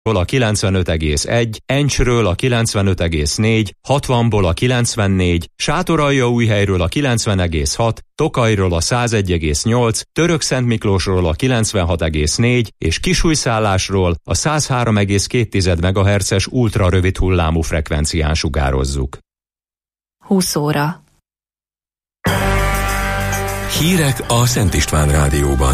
a 95,1, Encsről a 95,4, 60-ból a 94, Sátoraljaújhelyről a 90,6, Tokajról a 101,8, Törökszentmiklósról a 96,4 és Kisújszállásról a 103,2 MHz-es ultrarövid hullámú frekvencián sugározzuk. 20 óra. Hírek a Szent István Rádióban.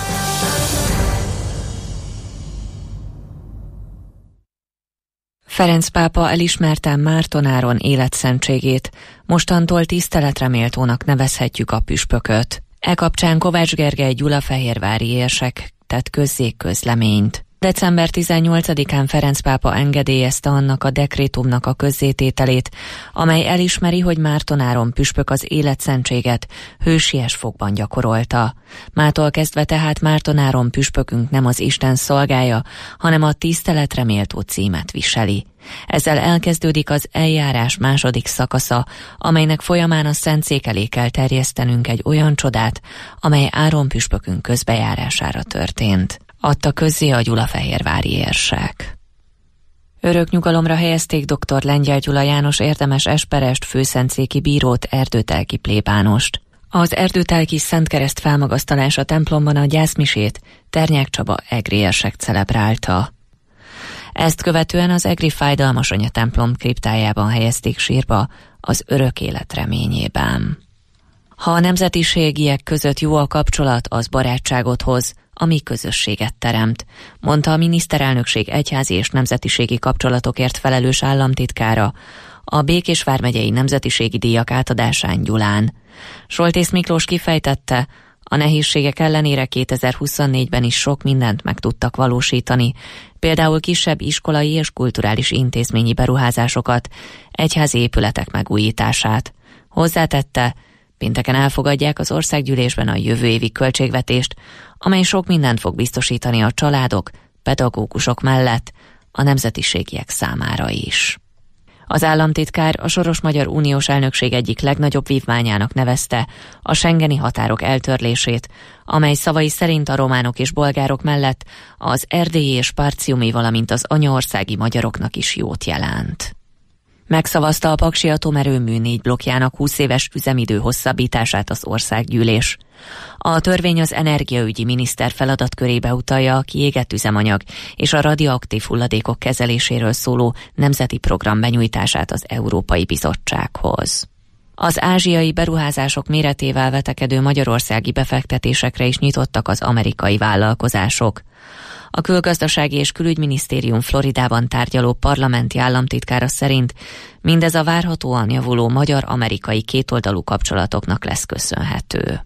Ferenc pápa elismerte Márton Áron életszentségét, mostantól tiszteletre méltónak nevezhetjük a püspököt. E kapcsán Kovács Gergely gyulafehérvári érsek tett közzé közleményt. December 18-án Ferenc pápa engedélyezte annak a dekrétumnak a közzétételét, amely elismeri, hogy Márton Áron püspök az életszentséget hősies fogban gyakorolta. Mától kezdve tehát Márton Áron püspökünk nem az Isten szolgája, hanem a tiszteletre méltó címet viseli. Ezzel elkezdődik az eljárás második szakasza, amelynek folyamán a szentszék elé kell terjesztenünk egy olyan csodát, amely Áron püspökünk közbejárására történt. Adta közzé a gyulafehérvári érsek. Örök nyugalomra helyezték dr. Lengyel Gyula János érdemes esperest főszentszéki bírót, Erdőtelki plébánost. Az Erdőtelki Szentkereszt felmagasztalása templomban a gyászmisét Ternyák Csaba egri érsek celebrálta. Ezt követően az egri Fájdalmas Anya templom kriptájában helyezték sírba az örök élet reményében. Ha a nemzetiségiek között jó a kapcsolat, az barátságot hoz, ami közösséget teremt, mondta a miniszterelnökség egyházi és nemzetiségi kapcsolatokért felelős államtitkára a Békés vármegyei nemzetiségi díjak átadásán Gyulán. Soltész Miklós kifejtette, a nehézségek ellenére 2024-ben is sok mindent meg tudtak valósítani, például kisebb iskolai és kulturális intézményi beruházásokat, egyházi épületek megújítását. Hozzátette, pénteken elfogadják az országgyűlésben a jövő évi költségvetést, amely sok mindent fog biztosítani a családok, pedagógusok mellett a nemzetiségiek számára is. Az államtitkár a Soros Magyar Uniós Elnökség egyik legnagyobb vívmányának nevezte a schengeni határok eltörlését, amely szavai szerint a románok és bolgárok mellett az erdélyi és partiumi, valamint az anyaországi magyaroknak is jót jelent. Megszavazta a Paksi atomerőmű 4 blokkjának 20 éves üzemidő hosszabbítását az országgyűlés. A törvény az energiaügyi miniszter feladatkörébe utalja a kiégett üzemanyag és a radioaktív hulladékok kezeléséről szóló nemzeti program benyújtását az Európai Bizottsághoz. Az ázsiai beruházások méretével vetekedő magyarországi befektetésekre is nyitottak az amerikai vállalkozások. A Külgazdasági és Külügyminisztérium Floridában tárgyaló parlamenti államtitkára szerint mindez a várhatóan javuló magyar-amerikai kétoldalú kapcsolatoknak lesz köszönhető.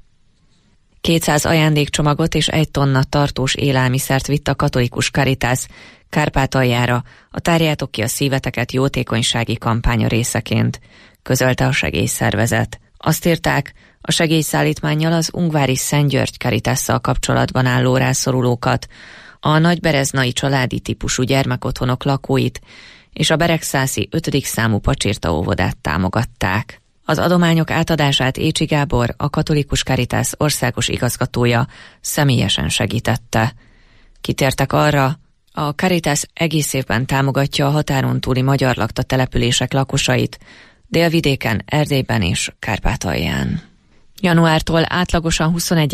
200 ajándékcsomagot és 1 tonna tartós élelmiszert vitt a katolikus Caritas Kárpátaljára a Tárjátok ki a szíveteket jótékonysági kampánya részeként, közölte a segélyszervezet. Azt írták, a segélyszállítmánnyal az ungvári Szent György Caritasszal kapcsolatban álló rászorulókat, a nagybereznai családi típusú gyermekotthonok lakóit és a Beregszászi 5. számú Pacsirta óvodát támogatták. Az adományok átadását Écsi Gábor, a katolikus Caritas országos igazgatója személyesen segítette. Kitértek arra, a Caritas egész évben támogatja a határon túli magyar lakta települések lakosait, Délvidéken, Erdélyben és Kárpátalján. Januártól átlagosan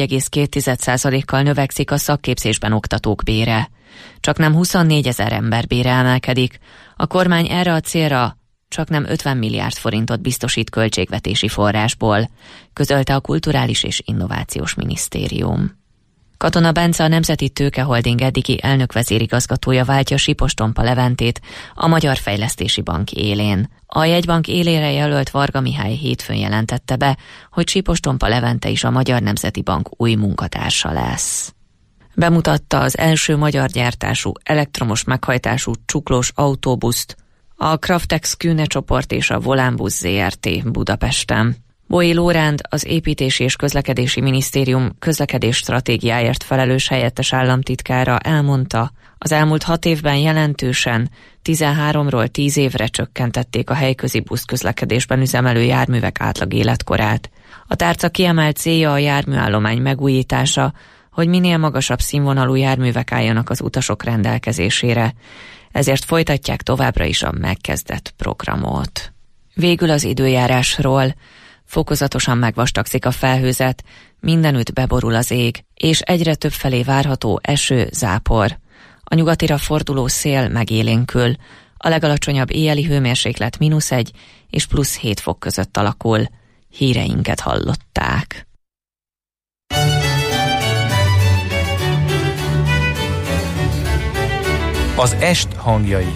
21,2%-kal növekszik a szakképzésben oktatók bére. Csaknem 24 000 ember bére emelkedik. A kormány erre a célra csaknem 50 milliárd forintot biztosít költségvetési forrásból, közölte a Kulturális és Innovációs Minisztérium. Katona Bence, a Nemzeti Tőkeholding eddigi elnök-vezérigazgatója váltja Sipos Tompa Leventét a Magyar Fejlesztési Bank élén. A jegybank élére jelölt Varga Mihály hétfőn jelentette be, hogy Sipos Tompa Levente is a Magyar Nemzeti Bank új munkatársa lesz. Bemutatta az első magyar gyártású elektromos meghajtású csuklós autóbuszt a Craftex Kühne csoport és a Volánbusz Zrt. Budapesten. Bói Lóránd, az Építési és Közlekedési Minisztérium közlekedés stratégiáért felelős helyettes államtitkára elmondta, az elmúlt 6 évben jelentősen 13-ról 10 évre csökkentették a helyközi buszközlekedésben üzemelő járművek átlag életkorát. A tárca kiemelt célja a járműállomány megújítása, hogy minél magasabb színvonalú járművek álljanak az utasok rendelkezésére. ezért folytatják továbbra is a megkezdett programot. Végül az időjárásról. Fokozatosan megvastagszik a felhőzet, mindenütt beborul az ég, és egyre több felé várható eső, zápor. A nyugatira forduló szél megélénkül. A legalacsonyabb éjjeli hőmérséklet -1 és +7 fok között alakul. Híreinket hallották. Az est hangjai.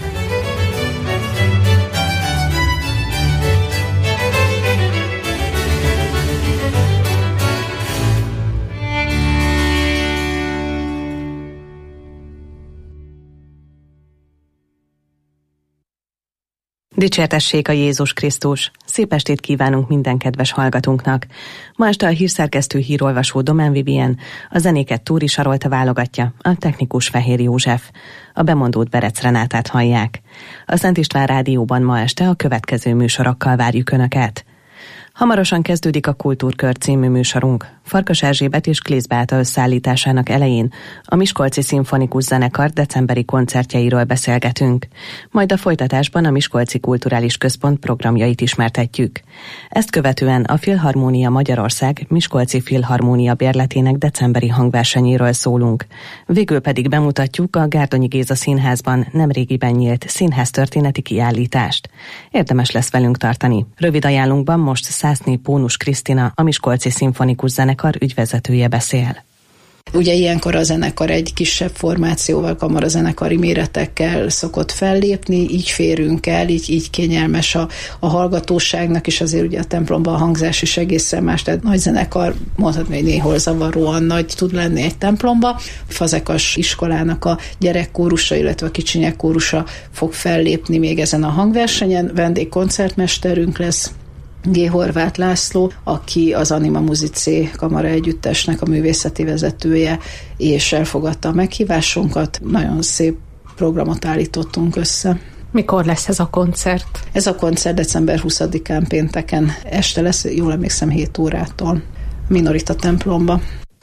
Dicsértessék a Jézus Krisztus! Szép estét kívánunk minden kedves hallgatónknak! Ma este a hírszerkesztő hírolvasó Domán Vivien, a zenéket Túri Sarolta válogatja, a technikus Fehér József. A bemondót Berec Renátát hallják. A Szent István Rádióban ma este a következő műsorokkal várjuk Önöket. Hamarosan kezdődik a Kultúrkör című műsorunk. Farkas Erzsébet és Klész Beáta összeállításának elején a Miskolci Szimfonikus Zenekar decemberi koncertjeiről beszélgetünk. Majd a folytatásban a Miskolci Kulturális Központ programjait ismertetjük. Ezt követően a Filharmónia Magyarország Miskolci Filharmónia bérletének decemberi hangversenyéről szólunk. Végül pedig bemutatjuk a Gárdonyi Géza Színházban nemrégiben nyílt színháztörténeti kiállítást. Érdemes lesz velünk tartani. Rövid ajánlunkban most Szászné Pónus Krisztina, a Miskolci Szimfonikus Zenekar ügyvezetője beszél. Ugye ilyenkor a zenekar egy kisebb formációval, kamarazenekari méretekkel szokott fellépni, így férünk el, így kényelmes a hallgatóságnak, és azért ugye a templomban a hangzás is egészen más, tehát nagy zenekar, mondhatni, hogy néhol zavaróan nagy tud lenni egy templomba. Fazekas iskolának a gyerekkórusa, illetve a kicsinyek kórusa fog fellépni még ezen a hangversenyen, vendégkoncertmesterünk lesz, G. Horváth László, aki az Anima Musicé kamara együttesnek a művészeti vezetője, és elfogadta a meghívásunkat. Nagyon szép programot állítottunk össze. Mikor lesz ez a koncert? Ez a koncert december 20-án pénteken este lesz, jól emlékszem 7 órától, Minorita templomba.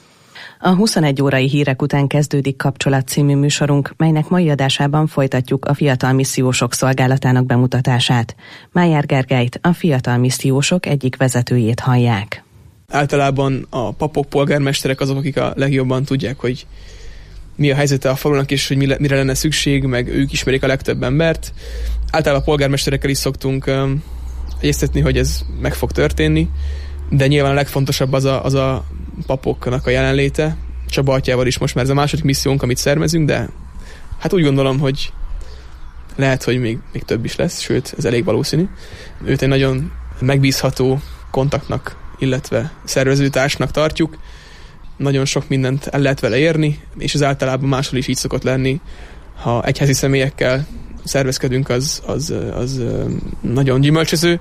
A 21 órai hírek után kezdődik Kapcsolat című műsorunk, melynek mai adásában folytatjuk a Fiatal Missziósok Szolgálatának bemutatását. Májár Gergelyt, a Fiatal Missziósok egyik vezetőjét hallják. Általában a papok, polgármesterek azok, akik a legjobban tudják, hogy mi a helyzete a falunak, és hogy mire lenne szükség, meg ők ismerik a legtöbb embert. Általában a polgármesterekkel is szoktunk egyeztetni, hogy ez meg fog történni, de nyilván a legfontosabb az a papoknak a jelenléte. Csaba atyával is most már ez a második missziónk, amit szervezünk, de hát úgy gondolom, hogy lehet, hogy még több is lesz, sőt, ez elég valószínű. Őt egy nagyon megbízható kontaktnak, illetve szervezőtársnak tartjuk. Nagyon sok mindent el lehet vele érni, és ez általában máshol is így szokott lenni. Ha egyházi személyekkel szervezkedünk, az nagyon gyümölcsöző.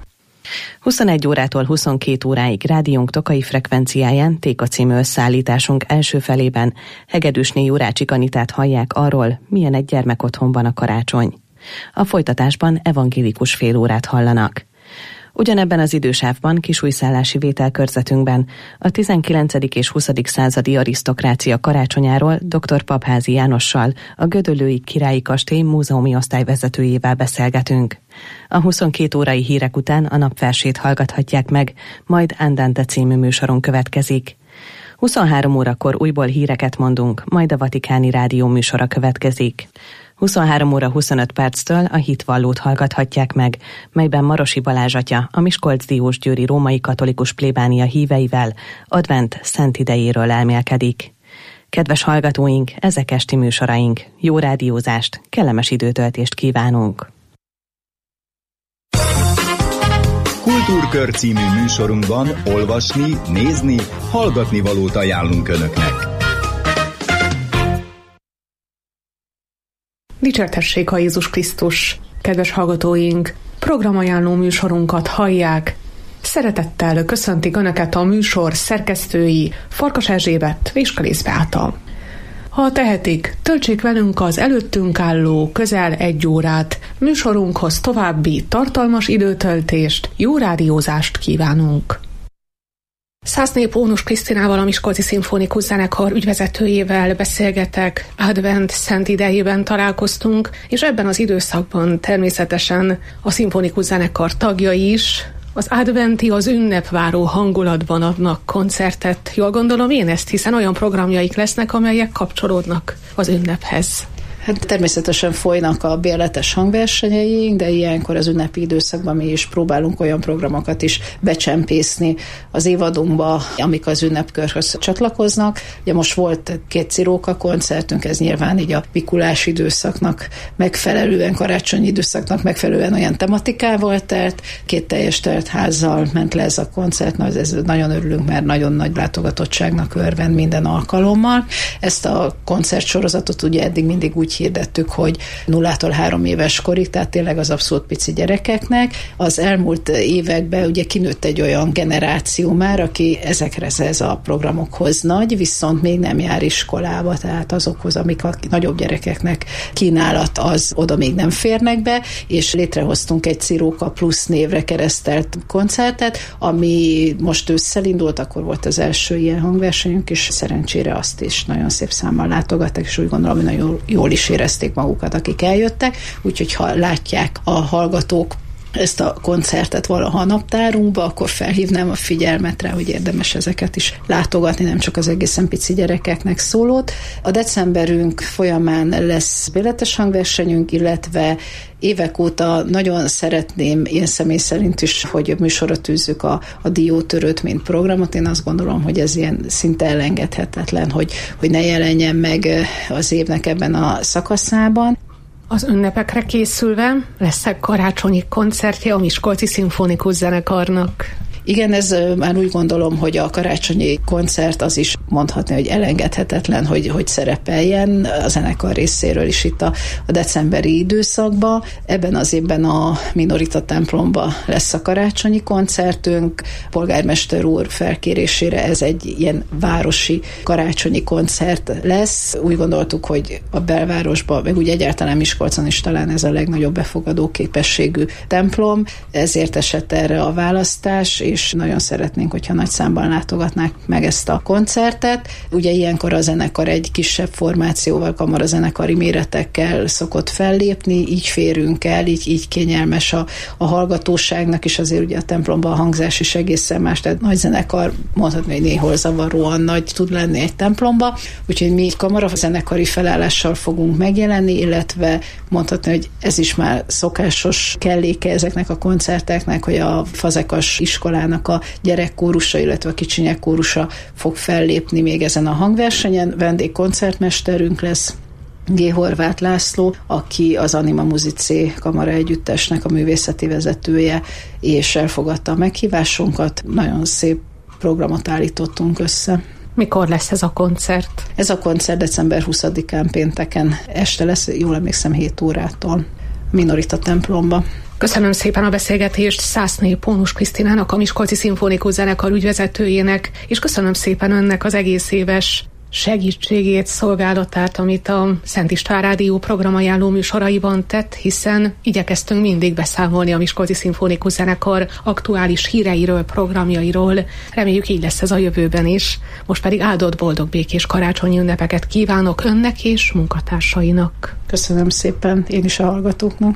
21 órától 22 óráig rádiónk tokai frekvenciáján Téka című összeállításunk első felében Hegedűsné Jurácsik Anitát hallják arról, milyen egy gyermekotthonban a karácsony. A folytatásban evangélikus félórát hallanak. Ugyanebben az idősávban kisújszállási vételkörzetünkben a 19. és 20. századi arisztokrácia karácsonyáról dr. Papházi Jánossal, a Gödöllői Királyi Kastély múzeumi osztályvezetőjével beszélgetünk. A 22 órai hírek után a napversét hallgathatják meg, majd Andante című műsoron következik. 23 órakor újból híreket mondunk, majd a Vatikáni Rádió műsora következik. 23 óra 25 perctől a Hitvallót hallgathatják meg, melyben Marosi Balázs atya, a Miskolc-Diósgyőri római katolikus plébánia híveivel advent szent idejéről elmélkedik. Kedves hallgatóink, ezek esti műsoraink. Jó rádiózást, kellemes időtöltést kívánunk! Kultúrkör című műsorunkban olvasni, nézni, hallgatni valót ajánlunk Önöknek. Dicsértessék a Jézus Krisztus! Kedves hallgatóink, programajánló műsorunkat hallják. Szeretettel köszöntik Önöket a műsor szerkesztői Farkas Erzsébet és Klész Beáta. Ha tehetik, töltsék velünk az előttünk álló közel 1 órát. Műsorunkhoz további tartalmas időtöltést, jó rádiózást kívánunk! Szászné Pónus Krisztinával, a Miskolci Szimfonikus Zenekar ügyvezetőjével beszélgetek. Advent szent idejében találkoztunk, és ebben az időszakban természetesen a Szimfonikus Zenekar tagjai is az adventi, az ünnepváró hangulatban adnak koncertet. Jól gondolom én ezt, hiszen olyan programjaik lesznek, amelyek kapcsolódnak az ünnephez. Hát természetesen folynak a bérletes hangversenyeink, de ilyenkor az ünnepi időszakban mi is próbálunk olyan programokat is becsempészni az évadunkba, amik az ünnepkörhöz csatlakoznak. Ugye most volt 2 ciróka koncertünk, ez nyilván így a Mikulás időszaknak megfelelően, karácsonyi időszaknak megfelelően olyan tematikával telt, 2 teljes telt házzal ment le ez a koncert, ez nagyon örülünk, mert nagyon nagy látogatottságnak örvend minden alkalommal. Ezt a koncertsorozatot ugye eddig mindig úgy hirdettük, hogy 0-tól 3 éves korig, tehát tényleg az abszolút pici gyerekeknek. Az elmúlt években ugye kinőtt egy olyan generáció már, aki ezekhez a programokhoz nagy, viszont még nem jár iskolába, tehát azokhoz, amik a nagyobb gyerekeknek kínálat, az oda még nem férnek be, és létrehoztunk egy Ciróka Plusz névre keresztelt koncertet, ami most ősszel indult, akkor volt az első ilyen hangversenyünk, és szerencsére azt is nagyon szép számmal látogattak, és úgy gondolom, hogy nagyon jól is érezték magukat, akik eljöttek, úgyhogy ha látják a hallgatók ezt a koncertet valaha a naptárunkba, akkor felhívnám a figyelmet rá, hogy érdemes ezeket is látogatni, nem csak az egészen pici gyerekeknek szólót. A decemberünk folyamán lesz bérletes hangversenyünk, illetve évek óta nagyon szeretném, én személy szerint is, hogy műsorra tűzzük a Diótörőt, mint programot. Én azt gondolom, hogy ez ilyen szinte elengedhetetlen, hogy ne jelenjen meg az évnek ebben a szakaszában. Az ünnepekre készülve lesz karácsonyi koncertje a Miskolci Szimfonikus Zenekarnak. Igen, ez már úgy gondolom, hogy a karácsonyi koncert az is mondhatni, hogy elengedhetetlen, hogy szerepeljen a zenekar részéről is itt a decemberi időszakban. Ebben az évben a Minorita templomba lesz a karácsonyi koncertünk. Polgármester úr felkérésére ez egy ilyen városi karácsonyi koncert lesz. Úgy gondoltuk, hogy a belvárosban, meg úgy egyáltalán Miskolcon is talán ez a legnagyobb befogadó képességű templom, ezért esett erre a választás, és nagyon szeretnénk, hogyha nagy számban látogatnák meg ezt a koncertet. Ugye ilyenkor a zenekar egy kisebb formációval, kamarazenekari méretekkel szokott fellépni, így férünk el, így kényelmes a hallgatóságnak, és azért ugye a templomban a hangzás is egészen más, tehát nagy zenekar, mondhatni, hogy néhol zavaróan nagy tud lenni egy templomba, úgyhogy mi kamarazenekari felállással fogunk megjelenni, illetve mondhatni, hogy ez is már szokásos kelléke ezeknek a koncerteknek, hogy a Fazekas iskolának a gyerekkórusa, illetve a kicsinyek kórusa fog fellépni még ezen a hangversenyen. Vendégkoncertmesterünk lesz G. Horváth László, aki az Anima Musicé kamara együttesnek a művészeti vezetője, és elfogadta a meghívásunkat. Nagyon szép programot állítottunk össze. Mikor lesz ez a koncert? Ez a koncert december 20-án pénteken este lesz, jól emlékszem 7 órától Minorita templomba. Köszönöm szépen a beszélgetést Szászné Pónus Krisztinának, a Miskolci Szimfonikus Zenekar ügyvezetőjének, és köszönöm szépen önnek az egész éves segítségét, szolgálatát, amit a Szent István Rádió programajánló műsoraiban tett, hiszen igyekeztünk mindig beszámolni a Miskolci Szimfonikus Zenekar aktuális híreiről, programjairól. Reméljük, így lesz ez a jövőben is. Most pedig áldott, boldog, békés karácsonyi ünnepeket kívánok önnek és munkatársainak. Köszönöm szépen, én is a hallgatóknak.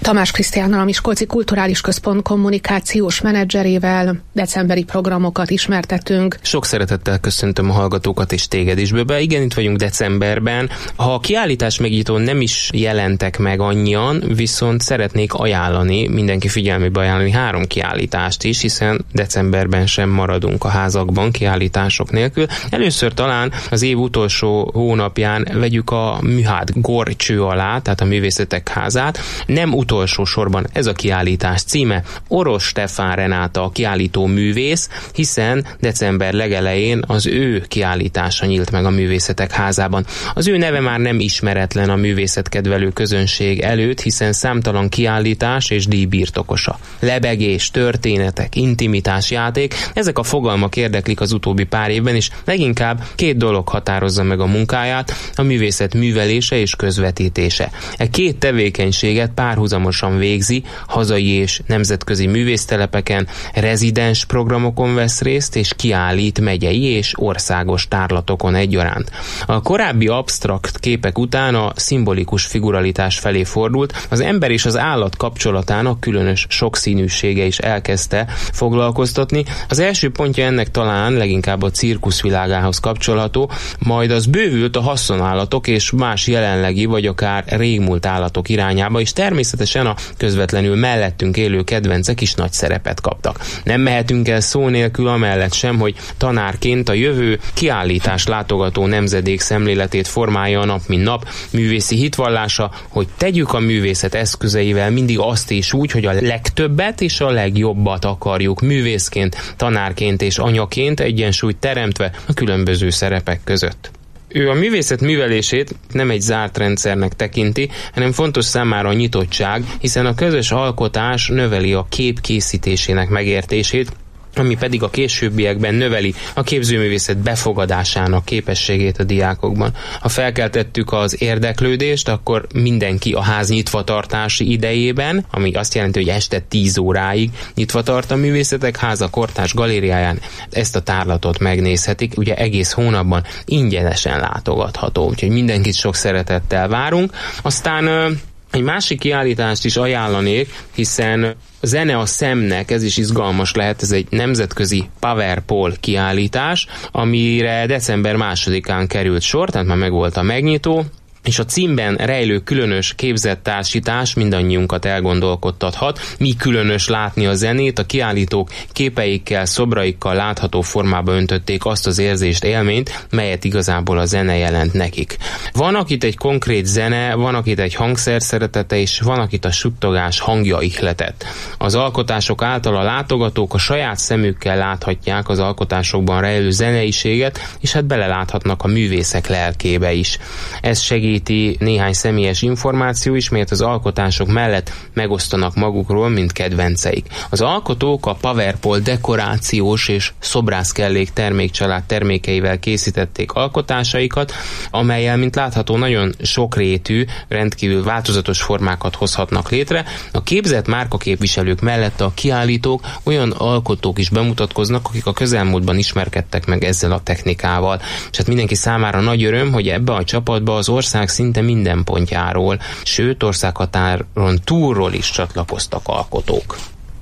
Tamás Krisztiánnal, a Miskolci Kulturális Központ kommunikációs menedzserével decemberi programokat ismertetünk. Sok szeretettel köszöntöm a hallgatókat és téged is, Böbe. Igen, itt vagyunk decemberben. Ha a kiállítás megnyitón nem is jelentek meg annyian, viszont szeretnék ajánlani, mindenki figyelmébe ajánlani 3 kiállítást is, hiszen decemberben sem maradunk a házakban kiállítások nélkül. Először talán az év utolsó hónapján vegyük a Műhád górcső alá, tehát a Művészetek Házát. Nem utolsó sorban ez a kiállítás címe. Orosz Stefán Renáta a kiállító művész, hiszen december legelején az ő kiállítása nyílt meg a Művészetek Házában. Az ő neve már nem ismeretlen a művészetkedvelő közönség előtt, hiszen számtalan kiállítás és díj birtokosa. Lebegés, történetek, intimitás, játék, ezek a fogalmak érdeklik az utóbbi pár évben, és leginkább 2 dolog határozza meg a munkáját, a művészet művelése és közvetítése. E 2 tevékenységet párhuzamosan végzi, hazai és nemzetközi művésztelepeken, rezidens programokon vesz részt, és kiállít megyei és országos tárlatokon egyaránt. A korábbi absztrakt képek után a szimbolikus figuralitás felé fordult, az ember és az állat kapcsolatának különös sokszínűsége is elkezdte foglalkoztatni. Az első pontja ennek talán leginkább a cirkusz világához kapcsolható, majd az bővült a haszonállatok és más jelenlegi vagy akár régmúlt állatok irányába, és természetesen a közvetlenül mellettünk élő kedvencek is nagy szerepet kaptak. Nem mehetünk el szó nélkül amellett sem, hogy tanárként a jövő kiállítás látogató nemzedék szemléletét formálja a nap mint nap művészi hitvallása, hogy tegyük a művészet eszközeivel mindig azt is úgy, hogy a legtöbbet és a legjobbat akarjuk művészként, tanárként és anyaként egyensúlyt teremtve a különböző szerepek között. Ő a művészet művelését nem egy zárt rendszernek tekinti, hanem fontos számára a nyitottság, hiszen a közös alkotás növeli a kép készítésének megértését, ami pedig a későbbiekben növeli a képzőművészet befogadásának képességét a diákokban. Ha felkeltettük az érdeklődést, akkor mindenki a ház nyitvatartási idejében, ami azt jelenti, hogy este 10 óráig nyitva tart a Művészetek Háza Kortárs galériáján, ezt a tárlatot megnézhetik, ugye egész hónapban ingyenesen látogatható, úgyhogy mindenkit sok szeretettel várunk. Aztán egy másik kiállítást is ajánlanék, hiszen Zene a szemnek, ez is izgalmas lehet, ez egy nemzetközi Powerpole kiállítás, amire december 2-án került sor, tehát már megvolt a megnyitó, és a címben rejlő különös képzett társítás mindannyiunkat elgondolkodtathat. Mi különös látni a zenét, a kiállítók képeikkel, szobraikkal látható formába öntötték azt az érzést, élményt, melyet igazából a zene jelent nekik. Van, akit egy konkrét zene, van, akit egy hangszer szeretete, és van, akit a suttogás hangja ihletett. Az alkotások által a látogatók a saját szemükkel láthatják az alkotásokban rejlő zeneiséget, és hát beleláthatnak a művészek lelkébe is. Ez segíti néhány személyes információ is, melyet az alkotások mellett megosztanak magukról, mint kedvenceik. Az alkotók a Powerpole dekorációs és szobrászkellék termékcsalád termékeivel készítették alkotásaikat, amellyel, mint látható, nagyon sokrétű, rendkívül változatos formákat hozhatnak létre. A képzett márkaképviselők mellett a kiállítók olyan alkotók is bemutatkoznak, akik a közelmúltban ismerkedtek meg ezzel a technikával. És hát mindenki számára nagy öröm, hogy ebbe a csapatba az ország szinte minden pontjáról, sőt országhatáron túlról is csatlakoztak alkotók.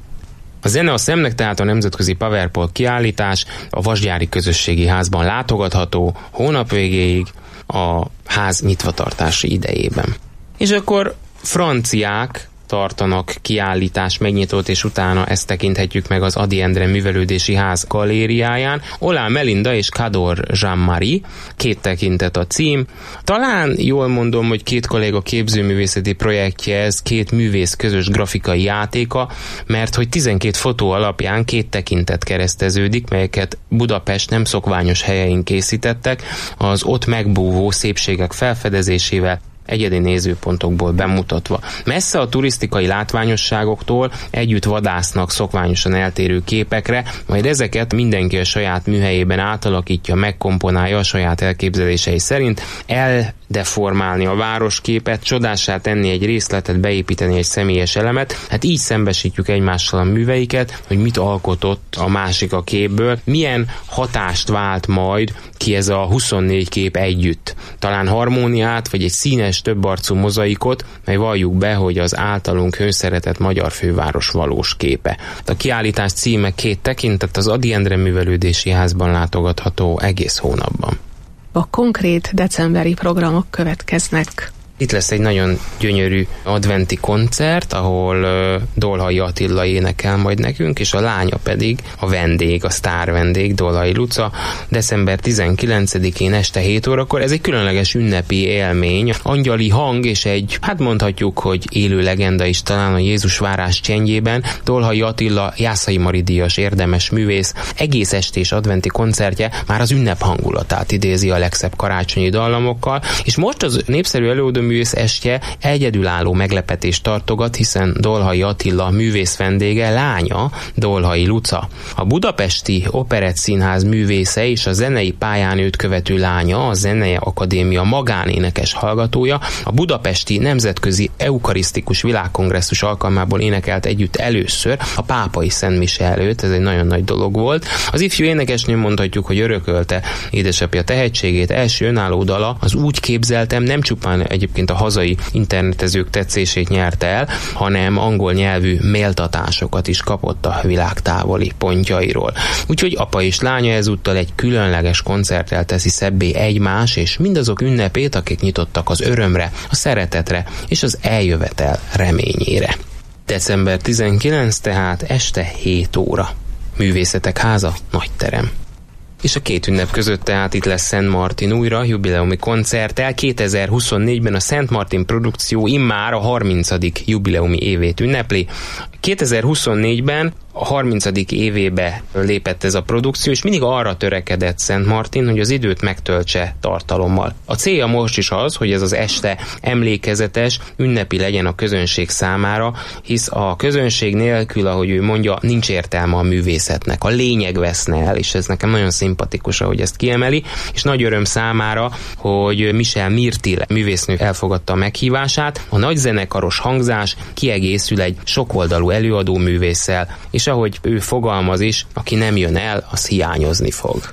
A Zene a szemnek tehát a nemzetközi Powerpole kiállítás a Vasgyári Közösségi Házban látogatható hónap végéig a ház nyitvatartási idejében. És akkor franciák tartanak kiállítás megnyitót, és utána ezt tekinthetjük meg az Ady Endre Művelődési Ház galériáján. Olá Melinda és Kador Jean-Marie, 2 tekintet a cím. Talán jól mondom, hogy 2 kolléga képzőművészeti projektje ez, 2 művész közös grafikai játéka, mert hogy 12 fotó alapján 2 tekintet kereszteződik, melyeket Budapest nem szokványos helyein készítettek, az ott megbúvó szépségek felfedezésével, egyedi nézőpontokból bemutatva. Messze a turisztikai látványosságoktól együtt vadásznak szokványosan eltérő képekre, majd ezeket mindenki a saját műhelyében átalakítja, megkomponálja a saját elképzelései szerint, deformálni a városképet, csodássá tenni egy részletet, beépíteni egy személyes elemet. Hát így szembesítjük egymással a műveiket, hogy mit alkotott a másik a képből, milyen hatást vált majd ki ez a 24 kép együtt. Talán harmóniát, vagy egy színes, többarcú mozaikot, mely valljuk be, hogy az általunk önszeretett magyar főváros valós képe. A kiállítás címe 2 tekintet, az Ady Endre Művelődési Házban látogatható egész hónapban. A konkrét decemberi programok következnek. Itt lesz egy nagyon gyönyörű adventi koncert, ahol Dolhai Attila énekel majd nekünk, és a lánya pedig a vendég, a sztár vendég, Dolhai Luca, december 19-én este 7 órakor. Ez egy különleges ünnepi élmény, angyali hang és egy, hát mondhatjuk, hogy élő legenda is talán a Jézus várás csendjében. Dolhai Attila Jászai Mari díjas érdemes művész egész estés adventi koncertje már az ünnep hangulatát idézi a legszebb karácsonyi dallamokkal, és most az népszerű előadó művész estje egyedülálló meglepetést tartogat, hiszen Dolhai Attila művész vendége lánya, Dolhai Luca. A Budapesti Operettszínház művésze és a zenei pályán őt követő lánya, a Zenei Akadémia magánénekes hallgatója, a Budapesti Nemzetközi Eukarisztikus Világkongresszus alkalmából énekelt együtt először a pápai szentmise előtt, ez egy nagyon nagy dolog volt. Az ifjú énekesnő mondhatjuk, hogy örökölte édesapja tehetségét, első önálló dala, az Úgy képzeltem, nem csupán egyébként a hazai internetezők tetszését nyerte el, hanem angol nyelvű méltatásokat is kapott a világ távoli pontjairól. Úgyhogy apa és lánya ezúttal egy különleges koncerttel teszi szebbé egymás és mindazok ünnepét, akik nyitottak az örömre, a szeretetre és az eljövetel reményére. December 19, tehát este 7 óra. Művészetek háza, nagy terem. És a 2 ünnep között tehát itt lesz Szent Martin újra, jubileumi koncerttel. 2024-ben a Szent Martin produkció immár a 30. jubileumi évét ünnepli. 2024-ben a 30. évébe lépett ez a produkció, és mindig arra törekedett Szent Martin, hogy az időt megtöltse tartalommal. A célja most is az, hogy ez az este emlékezetes, ünnepi legyen a közönség számára, hisz a közönség nélkül, ahogy ő mondja, nincs értelme a művészetnek. A lényeg veszne el, és ez nekem nagyon szimpatikus, ahogy ezt kiemeli, és nagy öröm számára, hogy Michel Mirtil művésznő elfogadta a meghívását. A nagy zenekaros hangzás kiegészül egy sokoldalú előadó művésszel, és ahogy ő fogalmaz is, aki nem jön el, az hiányozni fog.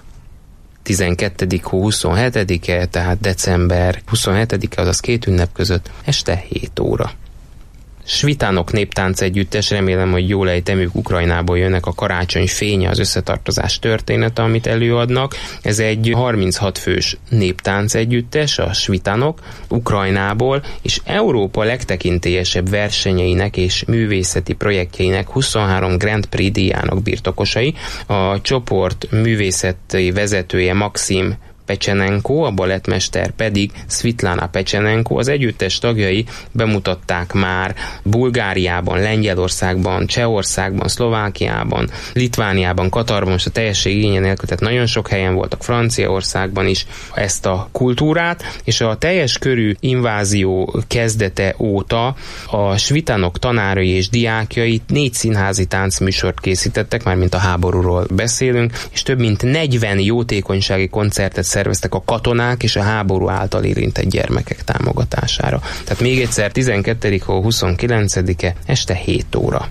12. hó 27-e, tehát december 27-e, azaz 2 ünnep között, este 7 óra. Svitánok néptánc együttes, remélem, hogy jól ejtem, ők Ukrajnából jönnek, a Karácsony fénye, az összetartozás története, amit előadnak. Ez egy 36 fős néptánc együttes, a Svitánok, Ukrajnából, és Európa legtekintélyesebb versenyeinek és művészeti projektjeinek 23 Grand Prix díjának birtokosai. A csoport művészeti vezetője Maxim Pecsenenko, a balettmester pedig Svitlana Pecsenenko. Az együttes tagjai bemutatták már Bulgáriában, Lengyelországban, Csehországban, Szlovákiában, Litvániában, Katarban, most a teljesség igénye nélkül, tehát nagyon sok helyen voltak, Franciaországban is ezt a kultúrát, és a teljes körű invázió kezdete óta a Svitánok tanárai és diákjai 4 színházi táncműsort készítettek, már mint a háborúról beszélünk, és több mint 40 jótékonysági koncertet szerveztek a katonák és a háború által érintett gyermekek támogatására. Tehát még egyszer 12. hó 29-e este 7 óra.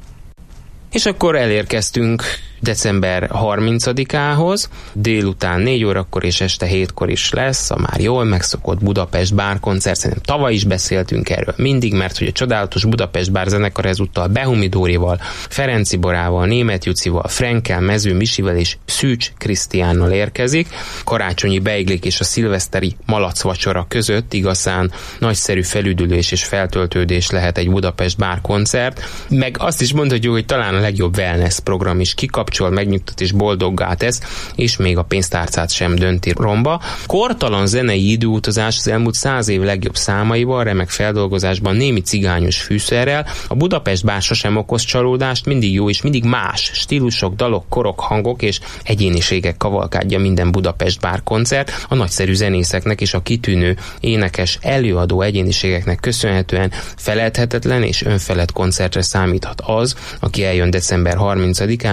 És akkor elérkeztünk december 30-ához, délután 4 órakor és este 7-kor is lesz a már jól megszokott Budapest Bár koncert. Szerintem tavaly is beszéltünk erről mindig, mert hogy a csodálatos Budapest Bár zenekar ezúttal Behumi Dórival, Ferenci Borával, Németh Jucival, Frenkel, Mező Misivel és Szűcs Krisztiánnal érkezik. Karácsonyi beiglik és a szilveszteri malacvacsora között igazán nagyszerű felüdülés és feltöltődés lehet egy Budapest Bár koncert. Meg azt is mondhatjuk, hogy talán a legjobb wellness program is kikapcsol, megnyugtat és boldoggá tesz, és még a pénztárcát sem dönti romba. Kortalan zenei időutazás az elmúlt 100 év legjobb számaival, remek feldolgozásban, némi cigányos fűszerrel. A Budapest Bár sosem okoz csalódást, mindig jó és mindig más stílusok, dalok, korok, hangok és egyéniségek kavalkádja minden Budapest Bár koncert. A nagyszerű zenészeknek és a kitűnő énekes előadó egyéniségeknek köszönhetően feledhetetlen és önfelett koncertre számíthat az, aki eljön december 30-án a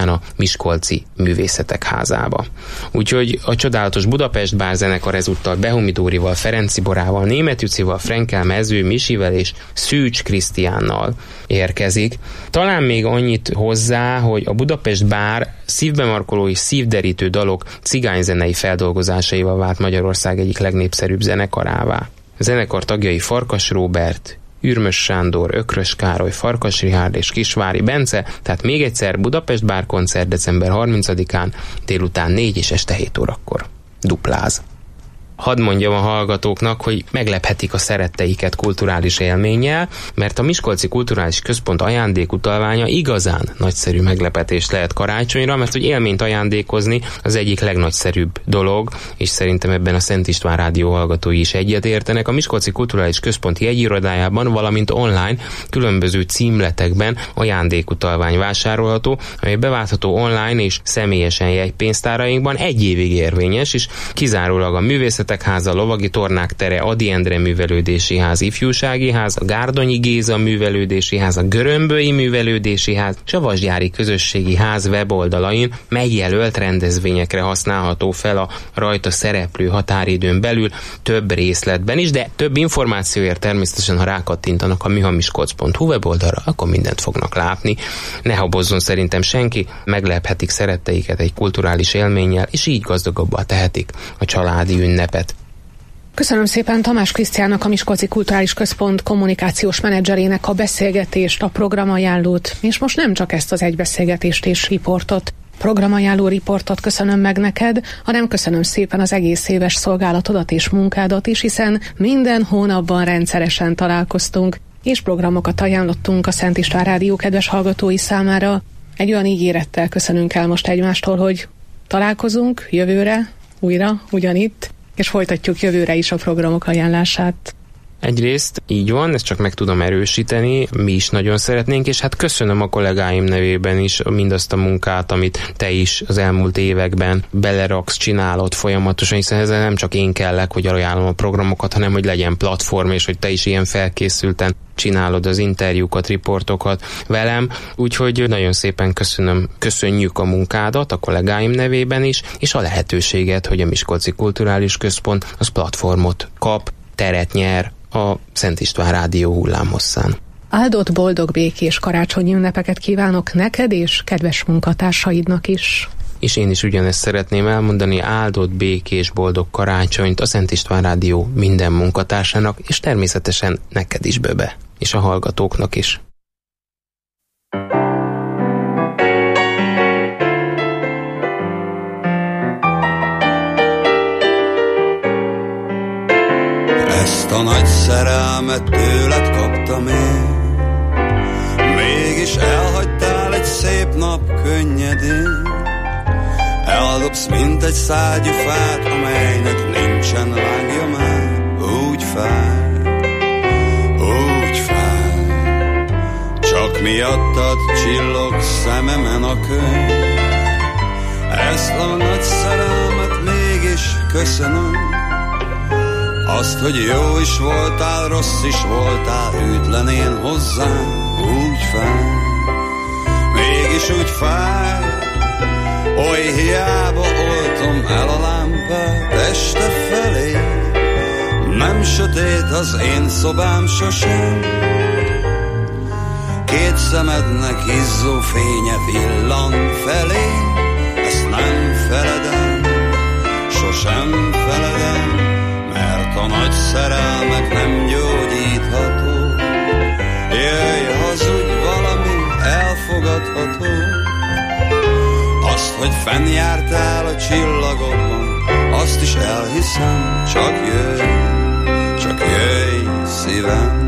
Miskolci Művészetek Házába. Úgyhogy a csodálatos Budapest Bár zenekar ezúttal Behumi Dórival, Ferenci Borával, Németh Jucival, Frenkel Mező, Misivel és Szűcs Krisztiánnal érkezik. Talán még annyit hozzá, hogy a Budapest Bár szívbemarkoló és szívderítő dalok cigányzenei feldolgozásaival vált Magyarország egyik legnépszerűbb zenekarává. A zenekar tagjai Farkas Róbert, Ürmös Sándor, Ökrös Károly, Farkas Rihárd és Kisvári Bence, tehát még egyszer Budapest Bár koncert december 30-án délután 4 és este 7 órakor. Dupláz. Hadd mondjam a hallgatóknak, hogy meglephetik a szeretteiket kulturális élménnyel, mert a Miskolci Kulturális Központ ajándékutalványa igazán nagyszerű meglepetés lehet karácsonyra, mert hogy élményt ajándékozni az egyik legnagyszerűbb dolog, és szerintem ebben a Szent István Rádió hallgatói is egyetértenek. A Miskolci Kulturális Központ jegyirodájában, valamint online különböző címletekben ajándékutalvány vásárolható, amely beváltható online és személyesen jegypénztárainkban egy évig érvényes, és kizárólag a Művészetek Háza, Lovagi Tornák tere, Ady Endre Művelődési Ház, Ifjúsági Ház, a Gárdonyi Géza Művelődési Ház, a Görömbölyi Művelődési Ház és a Vasgyári Közösségi Ház weboldalain megjelölt rendezvényekre használható fel a rajta szereplő határidőn belül több részletben is, de több információért természetesen, ha rákattintanak a mihammiskolc.hu weboldalra, akkor mindent fognak látni. Ne habozzon szerintem senki, meglephetik szeretteiket egy kulturális élménnyel, és így gazdagabbá tehetik a családi ünnepet. Köszönöm szépen Tamás Krisztiánnak, a Miskolci Kulturális Központ kommunikációs menedzserének a beszélgetést, a programajánlót, és most nem csak ezt az egy beszélgetést és riportot, programajánló riportot köszönöm meg neked, hanem köszönöm szépen az egész éves szolgálatodat és munkádat is, hiszen minden hónapban rendszeresen találkoztunk, és programokat ajánlottunk a Szent István Rádió kedves hallgatói számára. Egy olyan ígérettel köszönünk el most egymástól, hogy találkozunk jövőre, újra, ugyanitt, és folytatjuk jövőre is a programok ajánlását. Egyrészt így van, ezt csak meg tudom erősíteni, mi is nagyon szeretnénk, és hát köszönöm a kollégáim nevében is mindazt a munkát, amit te is az elmúlt években beleraksz, csinálod folyamatosan, hiszen ezzel nem csak én kellek, hogy ajánlom a programokat, hanem hogy legyen platform, és hogy te is ilyen felkészülten csinálod az interjúkat, riportokat velem, úgyhogy nagyon szépen köszönjük a munkádat a kollégáim nevében is, és a lehetőséget, hogy a Miskolci Kulturális Központ az platformot kap, teret nyer a Szent István Rádió hullámhosszán. Áldott, boldog, békés karácsonyi ünnepeket kívánok neked és kedves munkatársaidnak is. És én is ugyanezt szeretném elmondani, áldott, békés, boldog karácsonyt a Szent István Rádió minden munkatársának, és természetesen neked is, Böbe, és a hallgatóknak is. Ezt a nagy szerelmet tőled kaptam én, mégis elhagytál egy szép nap könnyedén. Eldobsz, mint egy szárgyú fát, amelynek nincsen vágja már. Úgy fáj, csak miattad csillog szememen a könyv. Ezt a nagy szerelmet mégis köszönöm, azt, hogy jó is voltál, rossz is voltál, hűtlen én hozzám. Úgy fáj, mégis úgy fáj, oly hiába oltom el a lámpát este felé. Nem sötét az én szobám sosem, két szemednek izzó fénye villan felé. Ezt nem feledem, sosem feledem, mert a nagy szerelmek nem gyógyítható. Jöjj, hazudj, valami elfogadható. Azt, hogy fennjártál a csillagokban, azt is elhiszem. Csak jöjj szívem.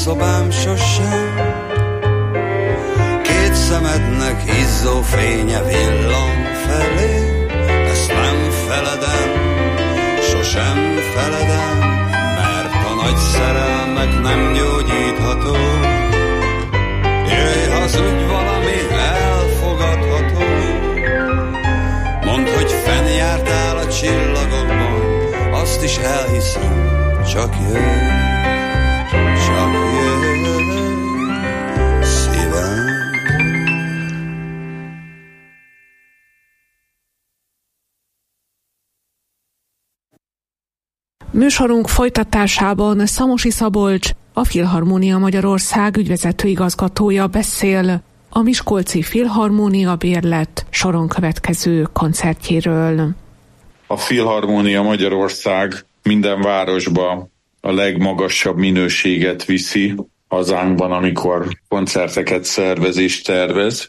szobám sosem. Két szemednek izzó fénye villan felé, ezt nem feledem, sosem feledem, mert a nagy szerelmek nem gyógyítható. Jöjj, hazudj, valami elfogadható. Mondd, hogy fennjártál a csillagokban, azt is elhiszem, csak jöjj, szívem. Műsorunk folytatásában Szamosi Szabolcs, a Filharmónia Magyarország ügyvezető igazgatója beszél a Miskolci Filharmónia bérlet soron következő koncertjéről. A Filharmónia Magyarország minden városba a legmagasabb minőséget viszi hazánkban, amikor koncerteket szervez és tervez,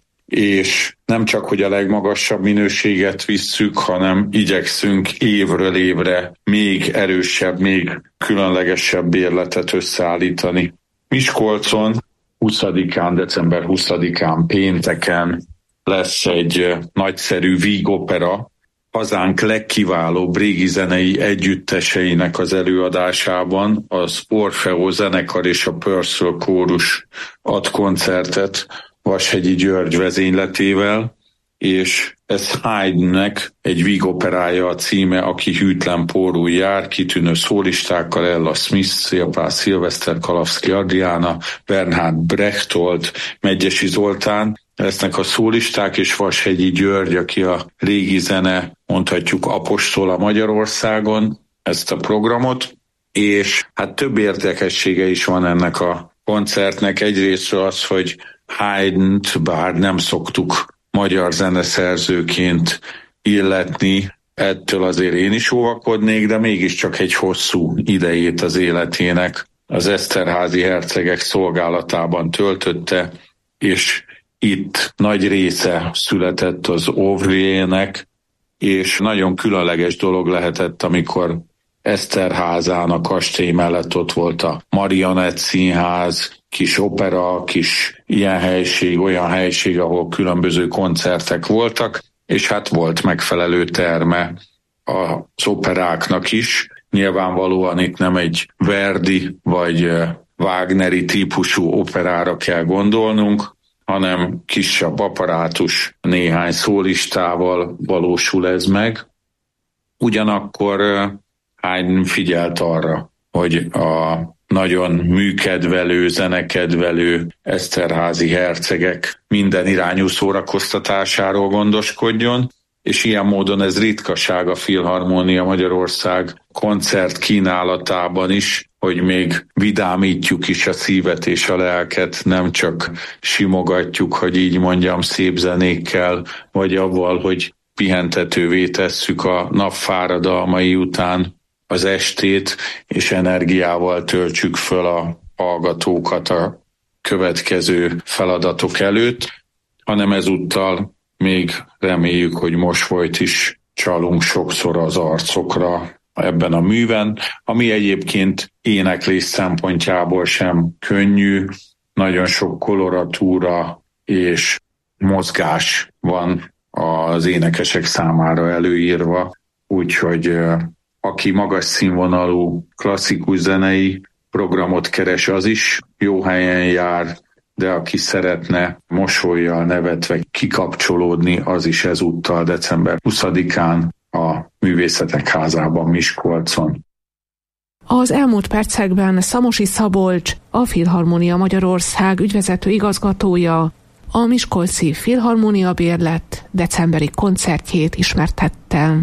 és nem csak, hogy a legmagasabb minőséget visszük, hanem igyekszünk évről évre még erősebb, még különlegesebb bérletet összeállítani. Miskolcon 20-án, december 20-án pénteken lesz egy nagyszerű vígopera, hazánk legkiválóbb régi zenei együtteseinek az előadásában. Az Orfeó zenekar és a Purcell kórus ad koncertet Vashegyi György vezényletével, és ez Haydnnek egy vígoperája a címe, Aki hűtlen pórul jár, kitűnő szólistákkal, Ella Smith, Szilpás Szilveszter, Kalavszky Adriána, Bernhard Brechtold, Medgyessy Zoltán lesznek a szólisták, és Vashegyi György, aki a régi zene, mondhatjuk apostola Magyarországon, ezt a programot, és hát több érdekessége is van ennek a koncertnek. Egyrészt az, hogy Haydnt, bár nem szoktuk magyar zeneszerzőként illetni, ettől azért én is óvakodnék, de mégiscsak egy hosszú idejét az életének az Eszterházy hercegek szolgálatában töltötte, és itt nagy része született az Ouvriének, és nagyon különleges dolog lehetett, amikor Eszterházán a kastély mellett ott volt a Marionett Színház, kis opera, kis ilyen helység, olyan helység, ahol különböző koncertek voltak, és hát volt megfelelő terme az operáknak is. Nyilvánvalóan itt nem egy Verdi vagy Wagneri típusú operára kell gondolnunk, hanem kisebb apparátus, néhány szólistával valósul ez meg. Ugyanakkor Haydn figyelt arra, hogy a nagyon műkedvelő, zenekedvelő eszterházi hercegek minden irányú szórakoztatásáról gondoskodjon, és ilyen módon ez ritkaság a Filharmónia Magyarország koncert kínálatában is, hogy még vidámítjuk is a szívet és a lelket, nem csak simogatjuk, hogy így mondjam, szép zenékkel, vagy avval, hogy pihentetővé tesszük a nap fáradalmai után az estét, és energiával töltsük föl a hallgatókat a következő feladatok előtt, hanem ezúttal még reméljük, hogy mosolyt is csalunk sokszor az arcokra ebben a műven, ami egyébként éneklés szempontjából sem könnyű, nagyon sok koloratúra és mozgás van az énekesek számára előírva, úgyhogy aki magas színvonalú klasszikus zenei programot keres, az is jó helyen jár, de aki szeretne mosollyal nevetve kikapcsolódni, az is ezúttal december 20-án a Művészetek Házában Miskolcon. Az elmúlt percekben Szamosi Szabolcs, a Filharmónia Magyarország ügyvezető igazgatója, a Miskolci Filharmónia bérlet decemberi koncertjét ismertette.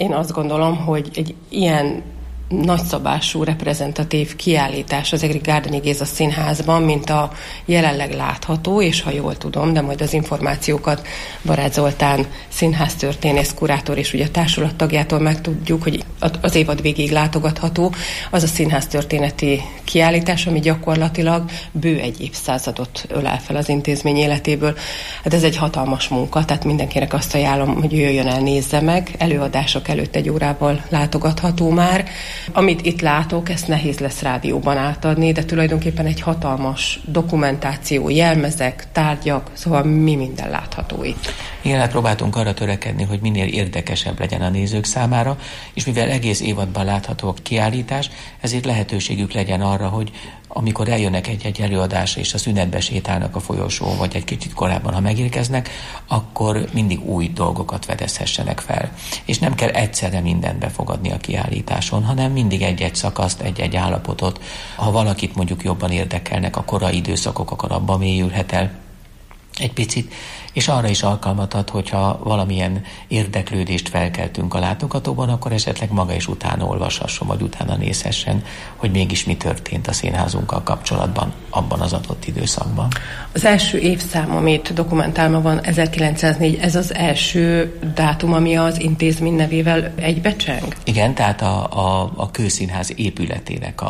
Én azt gondolom, hogy egy ilyen nagyszabású reprezentatív kiállítás az Egri Gárdonyi Géza Színházban, mint a jelenleg látható, és ha jól tudom, de majd az információkat Barát Zoltán színháztörténész, kurátor és ugye a társulat tagjától megtudjuk, hogy az évad végig látogatható, az a színháztörténeti kiállítás, ami gyakorlatilag bő egy évszázadot ölel fel az intézmény életéből. Hát ez egy hatalmas munka, tehát mindenkinek azt ajánlom, hogy jöjjön el, nézze meg. Előadások előtt egy órával látogatható már. Amit itt látok, ezt nehéz lesz rádióban átadni, de tulajdonképpen egy hatalmas dokumentáció, jelmezek, tárgyak, szóval mi minden látható itt. Igen, próbáltunk arra törekedni, hogy minél érdekesebb legyen a nézők számára, és mivel egész évadban látható a kiállítás, ezért lehetőségük legyen arra, hogy amikor eljönnek egy előadásra, és a szünetbe sétálnak a folyosón, vagy egy kicsit korábban, ha megérkeznek, akkor mindig új dolgokat fedezhessenek fel. És nem kell egyszerre mindent befogadni a kiállításon, hanem mindig egy-egy szakaszt, egy-egy állapotot. Ha valakit mondjuk jobban érdekelnek a korai időszakok, akkor abban mélyülhet el egy picit, és arra is alkalmat ad, hogyha valamilyen érdeklődést felkeltünk a látogatóban, akkor esetleg maga is utána olvashasson, vagy utána nézhessen, hogy mégis mi történt a színházunkkal kapcsolatban abban az adott időszakban. Az első évszám, amit dokumentálva van, 1904, ez az első dátum, ami az intézmény nevével egybecseng? Igen, tehát a Kőszínház épületének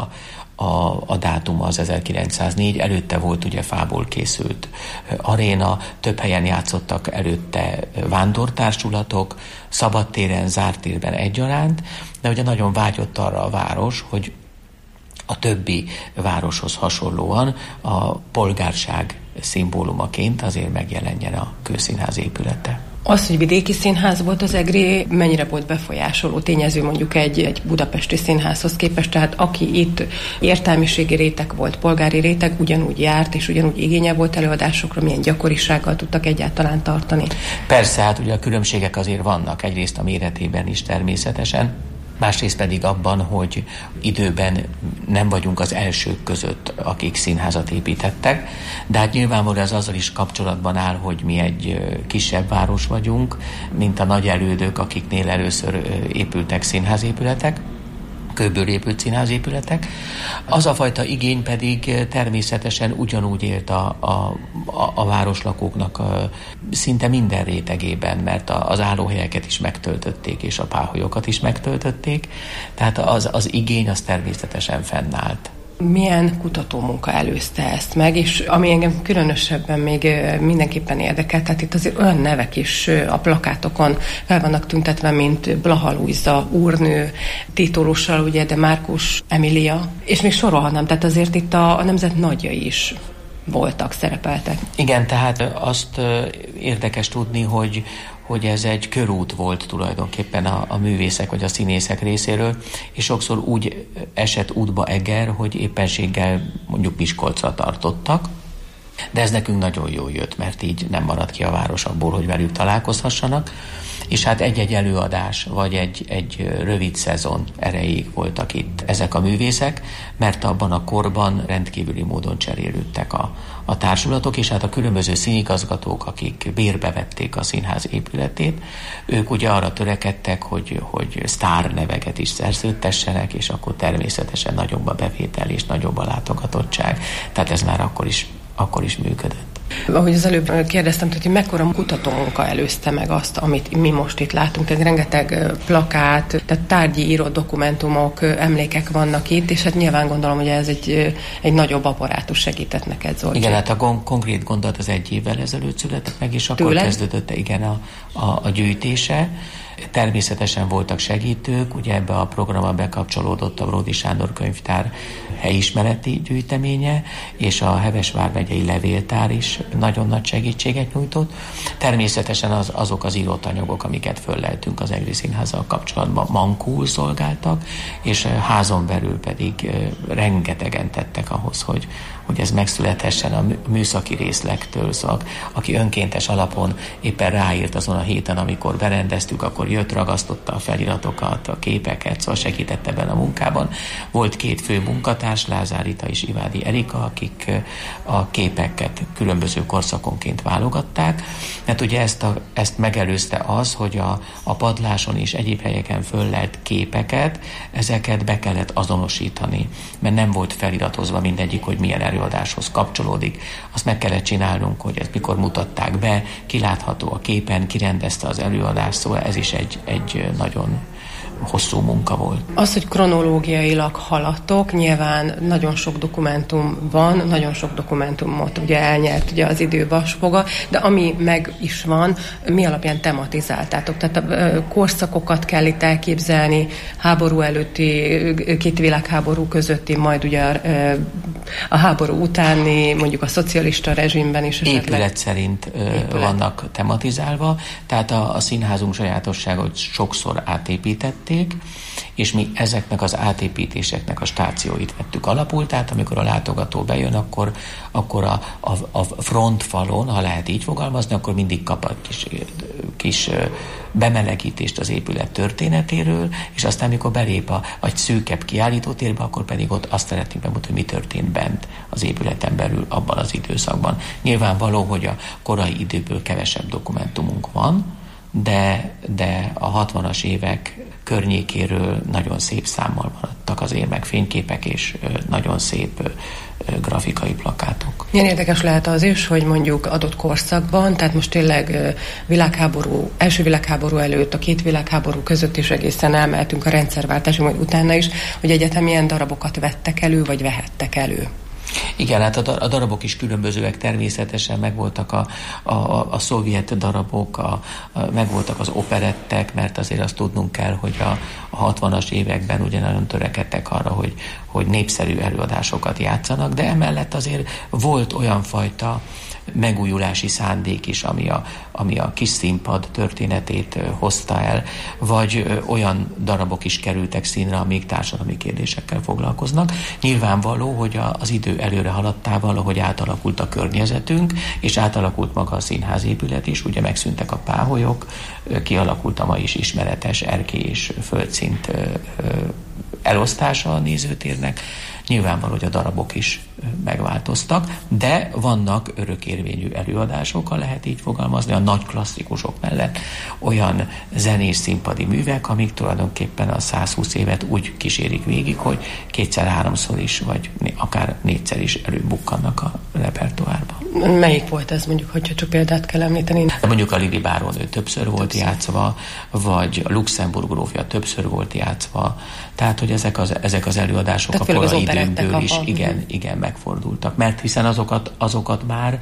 a dátuma az 1904, előtte volt ugye fából készült aréna, több helyen játszottak előtte vándortársulatok, szabadtéren, zárt térben egyaránt, de ugye nagyon vágyott arra a város, hogy a többi városhoz hasonlóan a polgárság szimbólumaként azért megjelenjen a Kőszínház épülete. Az, hogy vidéki színház volt az EGRI, mennyire volt befolyásoló tényező mondjuk egy budapesti színházhoz képest, tehát aki itt értelmiségi réteg volt, polgári réteg, ugyanúgy járt, és ugyanúgy igénye volt előadásokra, milyen gyakorisággal tudtak egyáltalán tartani? Persze, hát ugye a különbségek azért vannak, egyrészt a méretében is természetesen, másrészt pedig abban, hogy időben nem vagyunk az elsők között, akik színházat építettek, de hát nyilvánvalóan ez azzal is kapcsolatban áll, hogy mi egy kisebb város vagyunk, mint a nagy elődök, akiknél először épültek színházépületek, kőből épült színházépületek. Az a fajta igény pedig természetesen ugyanúgy élt a városlakóknak szinte minden rétegében, mert az állóhelyeket is megtöltötték, és a páholyokat is megtöltötték, tehát az igény az természetesen fennállt. Milyen kutatómunka előzte ezt meg, és ami engem különösebben még mindenképpen érdekel, tehát itt azért olyan nevek is a plakátokon fel vannak tüntetve, mint Blaha Lujza, úrnő, titulussal, ugye, de Márkus Emilia, és még sorolhatnám, tehát azért itt a nemzet nagyjai is voltak, szerepeltek. Igen, tehát azt érdekes tudni, hogy ez egy körút volt tulajdonképpen a művészek vagy a színészek részéről, és sokszor úgy esett útba Eger, hogy éppenséggel mondjuk Miskolcra tartottak, de ez nekünk nagyon jól jött, mert így nem maradt ki a városokból, hogy velük találkozhassanak, és hát egy-egy előadás, vagy egy rövid szezon erejéig voltak itt ezek a művészek, mert abban a korban rendkívüli módon cserélődtek a társulatok, és hát a különböző színigazgatók, akik bérbe vették a színház épületét, ők ugye arra törekedtek, hogy sztár neveket is szerződtessenek, és akkor természetesen nagyobb a bevétel és nagyobb a látogatottság. Tehát ez már akkor is működött. Ahogy az előbb kérdeztem, hogy mekkora kutatómunka előzte meg azt, amit mi most itt látunk, tehát rengeteg plakát, tehát tárgyi írott dokumentumok, emlékek vannak itt, és hát nyilván gondolom, hogy ez egy nagyobb apparátus segített neked, Zolcsi. Igen, hát a konkrét gondolat az 1 évvel ezelőtt született meg, és akkor kezdődött a gyűjtése. Természetesen voltak segítők, ugye ebbe a programba bekapcsolódott a Bródi Sándor könyvtár helyismereti gyűjteménye, és a Heves vármegyei levéltár is nagyon nagy segítséget nyújtott. Természetesen azok az írott anyagok, amiket fölleltünk az Egri Színházzal kapcsolatban, mankul szolgáltak, és házon belül pedig rengetegen tettek ahhoz, hogy ez megszülethessen a műszaki részlektől. Szóval, aki önkéntes alapon éppen ráírt azon a héten, amikor berendeztük, akkor amikor jött, ragasztotta a feliratokat, a képeket, szóval segített ebben a munkában. Volt 2 fő munkatárs, Lázár Rita és Ivádi Erika, akik a képeket különböző korszakonként válogatták. Mert ugye ezt megelőzte az, hogy a padláson és egyéb helyeken föllelt képeket, ezeket be kellett azonosítani, mert nem volt feliratozva mindegyik, hogy milyen előadáshoz kapcsolódik. Azt meg kellett csinálnunk, hogy ezt mikor mutatták be, ki látható a képen, ki rendezte az előadást, szóval ez is egy nagyon hosszú munka volt. Az, hogy kronológiailag haladtok, nyilván nagyon sok dokumentum van, nagyon sok dokumentumot ugye elnyert ugye az idő vasfoga, de ami meg is van, mi alapján tematizáltátok? Tehát a korszakokat kell itt elképzelni, háború előtti, 2 világháború közötti, majd ugye a háború utáni, mondjuk a szocialista rezsimben is esetleg. Épület szerint vannak tematizálva, tehát a színházunk sajátossága, hogy sokszor átépítették, és mi ezeknek az átépítéseknek a stációit vettük alapul, tehát amikor a látogató bejön, akkor a frontfalon, ha lehet így fogalmazni, akkor mindig kap egy kis bemelegítést az épület történetéről, és aztán, amikor belép egy szűkebb kiállítótérbe, akkor pedig ott azt szeretnénk bemutatni, hogy mi történt bent az épületen belül abban az időszakban. Nyilvánvaló, hogy a korai időből kevesebb dokumentumunk van, de a 60-as évek környékéről nagyon szép számmal maradtak azért meg fényképek és nagyon szép grafikai plakátok. Milyen érdekes lehet az is, hogy mondjuk adott korszakban, tehát most tényleg első világháború előtt, a 2 világháború között is egészen elmehetünk a rendszerváltásig, majd utána is, hogy egyetem milyen darabokat vettek elő, vagy vehettek elő. Igen, hát a darabok is különbözőek természetesen, megvoltak a szovjet darabok, megvoltak az operettek, mert azért azt tudnunk kell, hogy a 60-as években ugye nagyon törekedtek arra, hogy népszerű előadásokat játszanak, de emellett azért volt olyan fajta megújulási szándék is, ami a kis színpad történetét hozta el, vagy olyan darabok is kerültek színre, amik társadalmi kérdésekkel foglalkoznak. Nyilvánvaló, hogy az idő előre haladtával, ahogy átalakult a környezetünk, és átalakult maga a színházépület is, ugye megszűntek a páholyok, kialakult a ma is ismeretes erkély és földszint elosztása a nézőtérnek. Nyilvánvaló, hogy a darabok is megváltoztak, de vannak örökérvényű előadások, ha lehet így fogalmazni, a nagy klasszikusok mellett olyan zenés színpadi művek, amik tulajdonképpen a 120 évet úgy kísérik végig, hogy 2-3-szor is, vagy akár 4-szer is előbukkannak a repertoárban. Melyik volt ez, mondjuk, hogyha csak példát kell említeni? Mondjuk a Lili bárónő többször volt játszva, vagy a Luxemburg grófja többször volt játszva, tehát, hogy ezek az előadások a korai időből is igen megfordultak, mert hiszen azokat már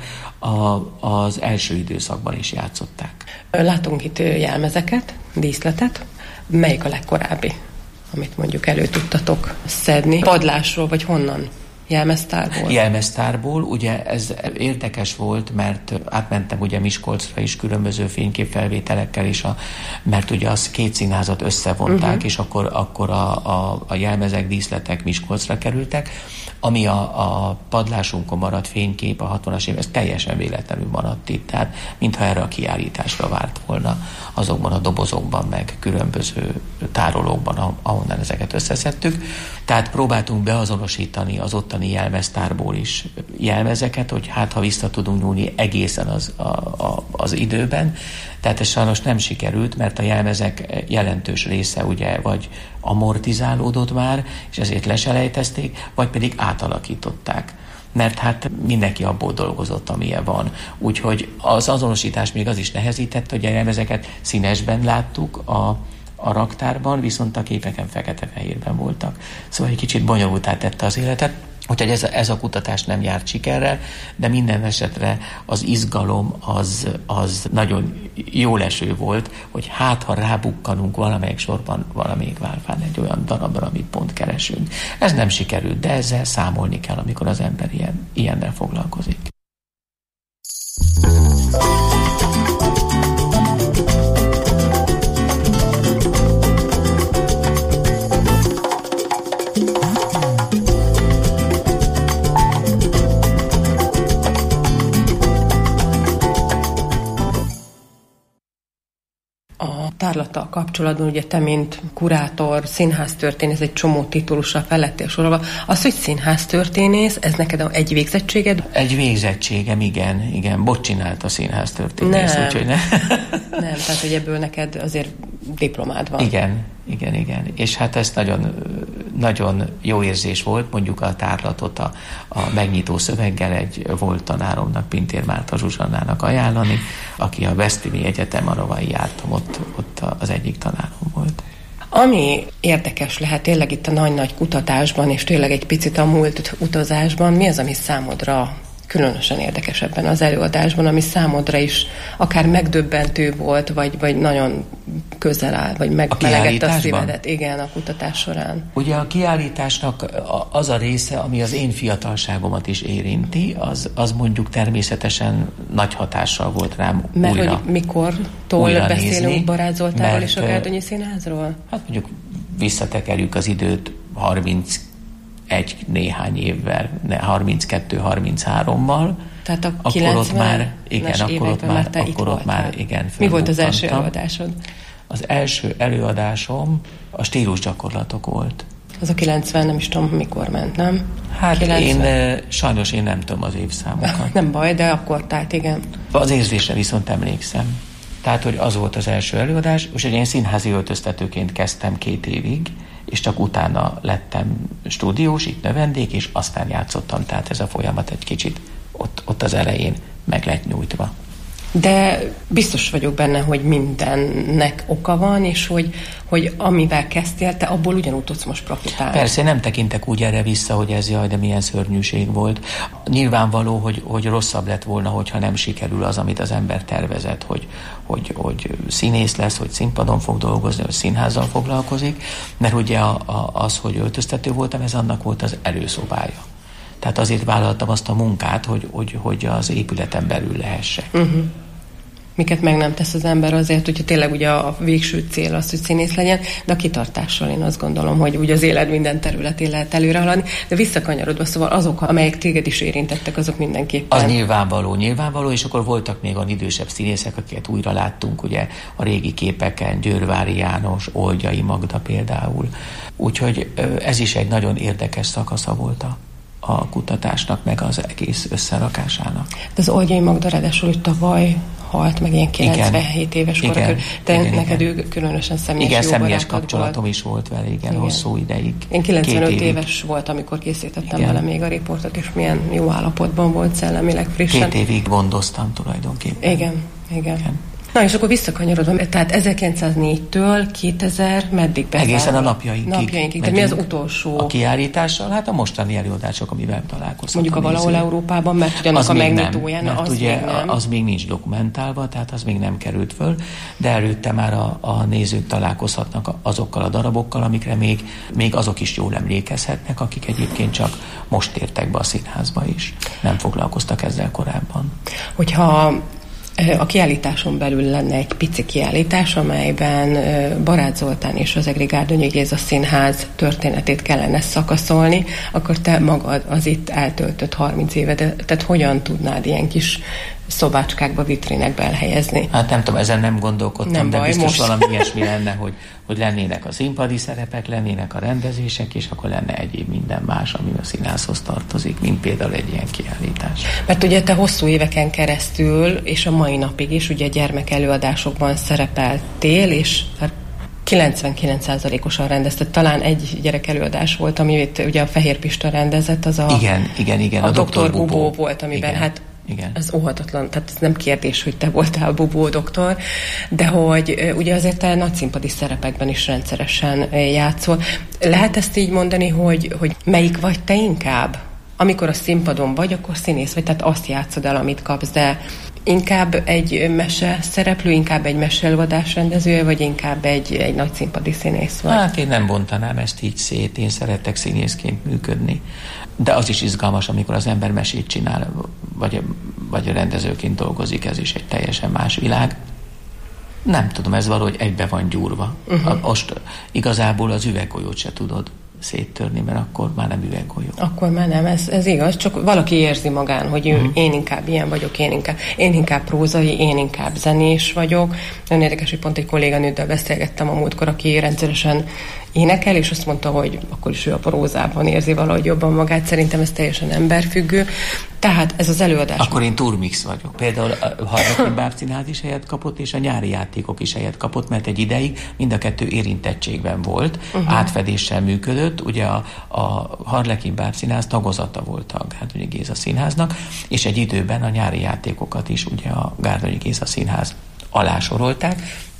az első időszakban is játszották. Látunk itt jelmezeket, díszletet. Melyik a legkorábbi, amit mondjuk elő tudtatok szedni? Padlásról, vagy honnan? Jelmeztárból? Jelmeztárból, ugye ez érdekes volt, mert átmentem ugye Miskolcra is különböző fényképfelvételekkel is, mert ugye az 2 színházat összevonták, és akkor a jelmezek, díszletek Miskolcra kerültek, ami a padlásunkon maradt fénykép a 60-as év, ez teljesen véletlenül maradt itt, tehát mintha erre a kiállításra várt volna azokban a dobozokban, meg különböző tárolókban, ahonnan ezeket összeszedtük. Tehát próbáltunk beazonosítani az ottani jelmeztárból is jelmezeket, hogy ha vissza tudunk nyúlni egészen az időben. Tehát ez sajnos nem sikerült, mert a jelmezek jelentős része ugye vagy amortizálódott már, és ezért leselejtezték, vagy pedig átalakították. Mert hát mindenki abból dolgozott, amilyen van. Úgyhogy az azonosítás még az is nehezítette, hogy a jelmezeket színesben láttuk a raktárban, viszont a képeken fekete-fehérben voltak. Szóval egy kicsit bonyolultá tette az életet. Úgyhogy ez a kutatás nem járt sikerrel, de minden esetre az izgalom az nagyon jó leső volt, hogy ha rábukkanunk valamelyik sorban, valamelyik válfán egy olyan darabra, amit pont keresünk. Ez nem sikerült, de ezzel számolni kell, amikor az ember ilyennel foglalkozik. A tárlattal kapcsolatban ugye te, mint kurátor, színháztörténész, egy csomó titulussal fel lettél sorolva. Az, hogy színháztörténész, ez neked egy végzettséged? Egy végzettségem, igen. Bot csinált a színháztörténész, úgyhogy nem. Nem, tehát hogy ebből neked azért diplomád van. Igen. És hát ez nagyon, nagyon jó érzés volt, mondjuk a tárlatot a megnyitó szöveggel egy volt tanáromnak, Pintér Márta Zsuzsannának ajánlani, aki a Veszprémi Egyetem, ahová jártam, ott az egyik tanárom volt. Ami érdekes lehet tényleg itt a nagy-nagy kutatásban, és tényleg egy picit a múlt utazásban, mi az, ami számodra különösen érdekes ebben az előadásban, ami számodra is akár megdöbbentő volt, vagy nagyon közel áll, vagy megmelegette a szívedet, igen, a kutatás során. Ugye a kiállításnak az a része, ami az én fiatalságomat is érinti, az mondjuk természetesen nagy hatással volt rám. Mert hogy mikortól beszélünk Barát Zoltánról és a Gárdonyi Színházról? Hát mondjuk visszatekerjük az időt 31 néhány évvel, 32-33-mal. Tehát a 90-es akkor ott már igen. Mi volt az első előadásod? Az első előadásom a stílusgyakorlatok volt. Az a 90, nem is tudom, mikor ment, nem? Hát sajnos én nem tudom az évszámokat. Nem baj, de akkor, tehát igen. Az érzésre viszont emlékszem. Tehát, hogy az volt az első előadás, és én színházi öltöztetőként kezdtem 2 évig, és csak utána lettem stúdiós, itt növendék, és aztán játszottam, tehát ez a folyamat egy kicsit ott az elején meg lett nyújtva. De biztos vagyok benne, hogy mindennek oka van, és hogy amivel kezdtél, te abból ugyanúgy tudsz most profitálni. Persze, nem tekintek úgy erre vissza, hogy ez jaj, de milyen szörnyűség volt. Nyilvánvaló, hogy rosszabb lett volna, hogyha nem sikerül az, amit az ember tervezett, hogy színész lesz, hogy színpadon fog dolgozni, hogy színházzal foglalkozik, mert ugye az, hogy öltöztető voltam, ez annak volt az előszobája. Tehát azért vállaltam azt a munkát, hogy az épületen belül lehessek. Miket meg nem tesz az ember azért, hogyha tényleg ugye a végső cél az, hogy színész legyen, de a kitartással én azt gondolom, hogy ugye az élet minden területén lehet előre haladni, de visszakanyarodva, szóval azok, amelyek téged is érintettek, azok mindenképpen. Az nyilvánvaló, és akkor voltak még olyan idősebb színészek, akiket újra láttunk, ugye a régi képeken, Győrvári János, Oldjai Magda például. Úgyhogy ez is egy nagyon érdekes szakasza volt a kutatásnak, meg az egész összerakásának. De az Oldjai Magda ráadásul, hogy tavaly halt meg ilyen 97 éves korra. Neked ő különösen személyes jó személyes kapcsolatom volt. Is volt vele, igen, hosszú ideig. Én 95 éves volt, amikor készítettem vele még a riportot, és milyen jó állapotban volt szellemileg frissen. 2 évig gondoztam tulajdonképpen. Igen. Na, és akkor visszakanyarodom, tehát 1904-től 2000 meddig bezárt? Egészen a napjainkig. Tehát mi az utolsó? A kiállítással, hát a mostani előadások, amivel találkozhatom. Mondjuk a Valahol Európában, mert ugye annak a megnyitóján, mert ugye az még nincs dokumentálva, tehát az még nem került föl, de előtte már a nézők találkozhatnak azokkal a darabokkal, amikre még azok is jól emlékezhetnek, akik egyébként csak most tértek be a színházba is. Nem foglalkoztak ezzel korábban. Hogyha a kiállításon belül lenne egy pici kiállítás, amelyben Barát Zoltán és az Egri Gárdonyi Géza Színház történetét kellene szakaszolni, akkor te magad az itt eltöltött 30 évedet, tehát hogyan tudnád ilyen kis szobácskákba, vitrinekbe elhelyezni? Hát nem tudom, ezen nem gondolkodtam, nem de baj, biztos most valami ilyesmi lenne, hogy lennének a színpadi szerepek, lennének a rendezések, és akkor lenne egyéb minden más, ami a színházhoz tartozik, mint például egy ilyen kiállítás. Mert ugye te hosszú éveken keresztül, és a mai napig is ugye gyermekelőadásokban szerepeltél, és 99%-osan rendezted. Talán egy gyerekelőadás volt, amit ugye a Fehér Pista rendezett, az a... Igen, a Dr. Bubó volt, amiben igen. Hát igen. Ez óhatatlan, tehát ez nem kérdés, hogy te voltál Bubó doktor, de hogy ugye azért te nagyszínpadi szerepekben is rendszeresen játszol. Lehet ezt így mondani, hogy melyik vagy te inkább? Amikor a színpadon vagy, akkor színész vagy, tehát azt játszod el, amit kapsz, de inkább egy mese szereplő, inkább egy meseelőadás rendezője, vagy inkább egy nagy színpadi színész vagy? Hát én nem bontanám ezt így szét, én szeretek színészként működni. De az is izgalmas, amikor az ember mesét csinál, vagy rendezőként dolgozik, ez is egy teljesen más világ. Nem tudom, ez valahogy egybe van gyúrva. Most igazából az üveggolyót se tudod széttörni, mert akkor már nem üveggolyó. Akkor már nem, ez igaz, csak valaki érzi magán, hogy én inkább ilyen vagyok, én inkább prózai, én inkább zenés vagyok. Nagyon érdekes, hogy pont egy kolléganőddel beszélgettem a múltkor, aki rendszeresen énekel, és azt mondta, hogy akkor is ő a prózában érzi valahogy jobban magát. Szerintem ez teljesen emberfüggő. Tehát ez az előadás. Akkor én turmix vagyok. Például a Harlekin Bábszínház is helyet kapott, és a nyári játékok is helyet kapott, mert egy ideig mind a kettő érintettségben volt, átfedéssel működött. Ugye a Harlekin Bábszínház tagozata volt a Gárdonyi Géza Színháznak, és egy időben a nyári játékokat is ugye a Gárdonyi Géza Színház alá sorolták,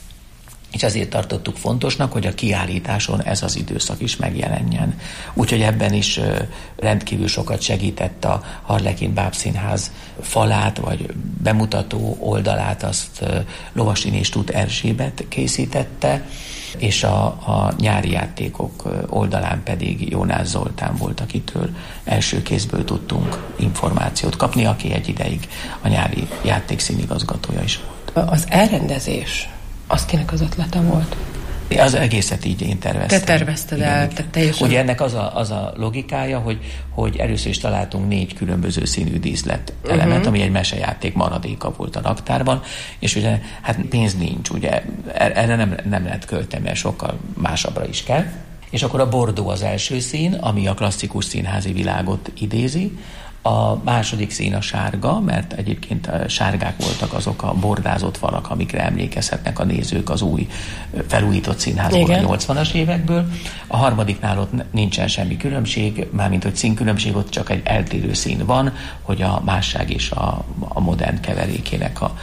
és azért tartottuk fontosnak, hogy a kiállításon ez az időszak is megjelenjen. Úgyhogy ebben is rendkívül sokat segített a Harlekin Bábszínház falát, vagy bemutató oldalát, azt Lovasiny Tóth Erzsébet készítette, és a nyári játékok oldalán pedig Jónás Zoltán volt, akitől első kézből tudtunk információt kapni, aki egy ideig a nyári játék színigazgatója is volt. Az elrendezés, az kinek az ötlete volt? Az egészet így én terveztem. Te tervezted el, te teljesen. Ugye ennek az a logikája, hogy először is találtunk 4 különböző színű díszlet elemet, ami egy mesejáték maradéka volt a raktárban, és ugye hát pénz nincs, ugye erre nem lehet költeni, mert sokkal másabbra is kell. És akkor a bordó az első szín, ami a klasszikus színházi világot idézi. A második szín a sárga, mert egyébként sárgák voltak azok a bordázott falak, amikre emlékezhetnek a nézők az új felújított színházból a 80-as évekből. A harmadiknál ott nincsen semmi különbség, mármint hogy színkülönbség, ott csak egy eltérő szín van, hogy a másság és a modern keverékének a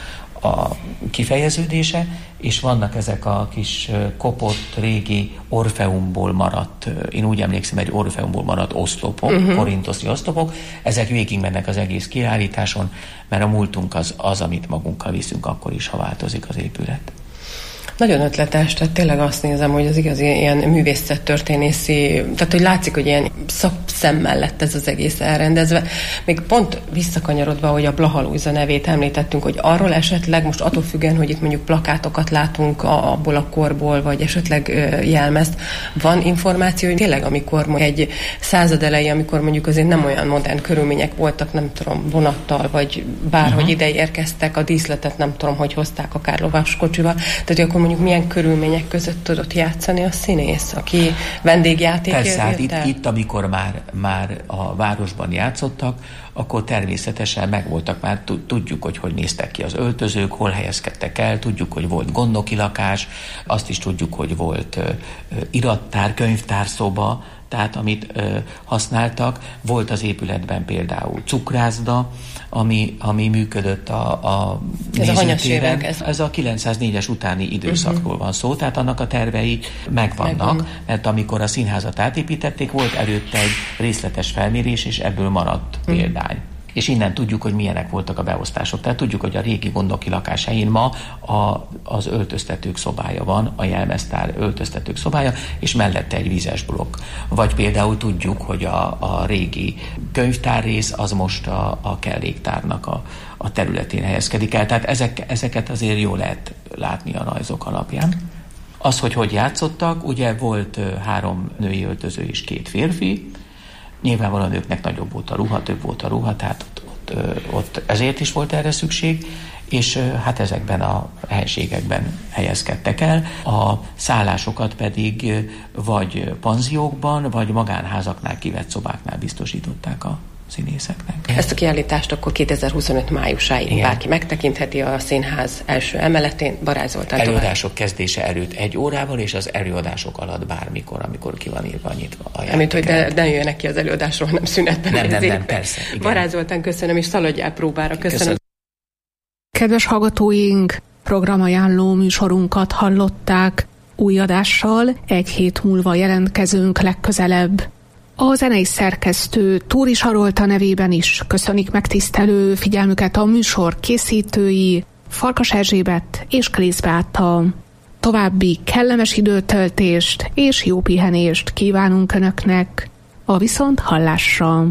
kifejeződése, és vannak ezek a kis kopott, régi Orfeumból maradt, én úgy emlékszem, egy Orfeumból maradt oszlopok, korintoszi oszlopok, ezek végigmennek az egész kiállításon, mert a múltunk az, amit magunkkal viszünk akkor is, ha változik az épület. Nagyon ötletes, tehát tényleg azt nézem, hogy az igazi ilyen művészettörténészi, tehát hogy látszik, hogy ilyen szakszemmel lett ez az egész elrendezve. Még pont visszakanyarodva, hogy a Blaha Lujza nevét említettünk, hogy arról esetleg, most attól függően, hogy itt mondjuk plakátokat látunk abból a korból, vagy esetleg jelmezt, van információ, hogy tényleg amikor egy század elején, amikor mondjuk azért nem olyan modern körülmények voltak, nem tudom, vonattal, vagy bárhogy ide érkeztek, a díszletet nem tudom, hogy hozták akár lovaskocsival, tehát akkor mondjuk milyen körülmények között tudott játszani a színész, aki vendégjátékért jött el? Persze, itt amikor már a városban játszottak, akkor természetesen megvoltak már, tudjuk, hogy néztek ki az öltözők, hol helyezkedtek el, tudjuk, hogy volt gondnoki lakás, azt is tudjuk, hogy volt irattár, könyvtárszoba, tehát amit használtak. Volt az épületben például cukrászda, ami működött a nézőtéren. Ez a 904-es utáni időszakról van szó, tehát annak a tervei megvannak, mert amikor a színházat átépítették, volt előtte egy részletes felmérés, és ebből maradt példány. És innen tudjuk, hogy milyenek voltak a beosztások. Tehát tudjuk, hogy a régi gondnoki lakás helyén ma az öltöztetők szobája van, a jelmeztár öltöztetők szobája, és mellette egy vízes blokk. Vagy például tudjuk, hogy a régi könyvtárrész az most a kelléktárnak a területén helyezkedik el. Tehát ezeket azért jól lehet látni a rajzok alapján. Az, hogy játszottak, ugye volt 3 női öltöző és 2 férfi, nyilvánvalóan nőknek nagyobb volt a ruha, több volt a ruha, tehát ott ezért is volt erre szükség, és hát ezekben a helységekben helyezkedtek el. A szállásokat pedig vagy panziókban, vagy magánházaknál kivett szobáknál biztosították a színészeknek. Ezt a kiállítást akkor 2025 májusáig bárki megtekintheti a színház első emeletén. Barázs Zoltán előadások kezdése előtt 1 órával, és az előadások alatt bármikor, amikor ki van írva, nyitva a játék. Mint hogy ne jöjjenek ki az előadásról, hanem szünetben. Nem, persze. Barázs Zoltán, köszönöm, és szaladjál próbára. Köszönöm. Kedves hallgatóink, programajánló műsorunkat hallották. Új adással 1 hét múlva jelentkezünk legközelebb. A zenei szerkesztő Túri Sarolta nevében is köszönik megtisztelő figyelmüket a műsor készítői, Farkas Erzsébet és Krész Beáta. További kellemes időtöltést és jó pihenést kívánunk Önöknek. A viszonthallásra!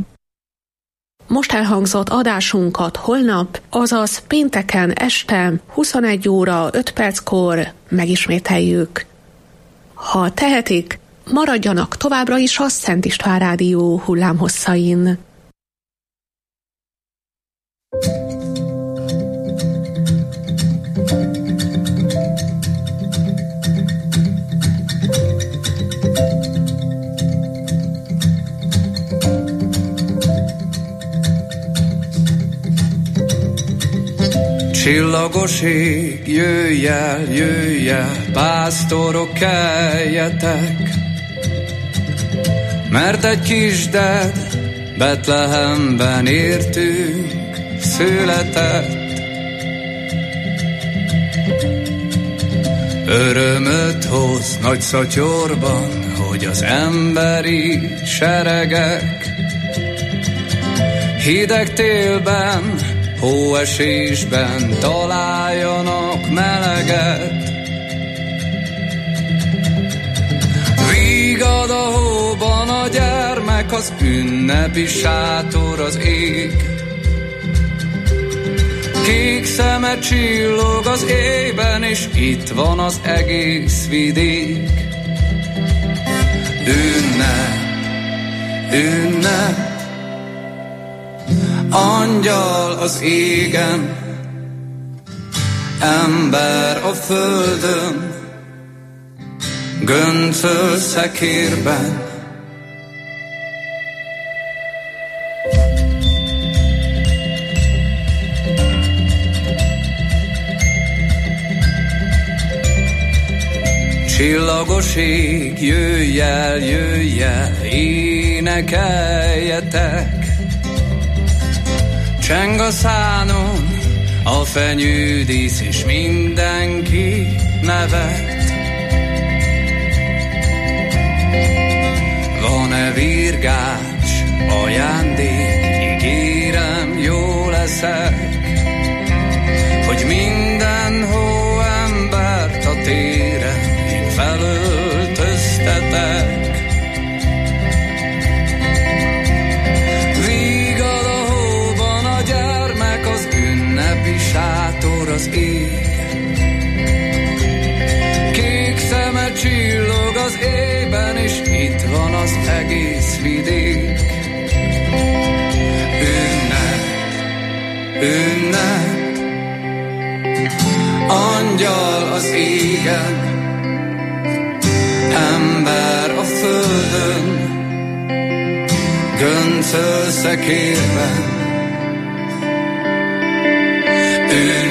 Most elhangzott adásunkat holnap, azaz pénteken este 21 óra 5 perckor megismételjük. Ha tehetik, Maradjanak továbbra is a Szent István Rádió hullámhosszain. Csillagos ég, jöjj el, pásztorok, keljetek, mert egy kisded Betlehemben értünk született. Örömöt hoz nagy szatyorban, hogy az emberi seregek hideg télben, hóesésben találjanak meleget. Vígad a hóban a gyermek, az ünnepi sátor az ég. Kék szeme csillog az éjben, és itt van az egész vidék. Ünnep, ünnep, angyal az égen, ember a földön, göncöl szekérben. Csillagos ég, jöjj el, énekeljetek. Cseng a szánon a fenyődísz, és mindenki nevet. Van-e virgács, ajándék, ígérem, jó leszek, hogy minden hóembert a téren én felöltöztetek. Sátor az ég, kék szeme csillog az éjben, és itt van az egész vidék. Ünnep, ünnep, angyal az égen, ember a földön, göncöl szekérben.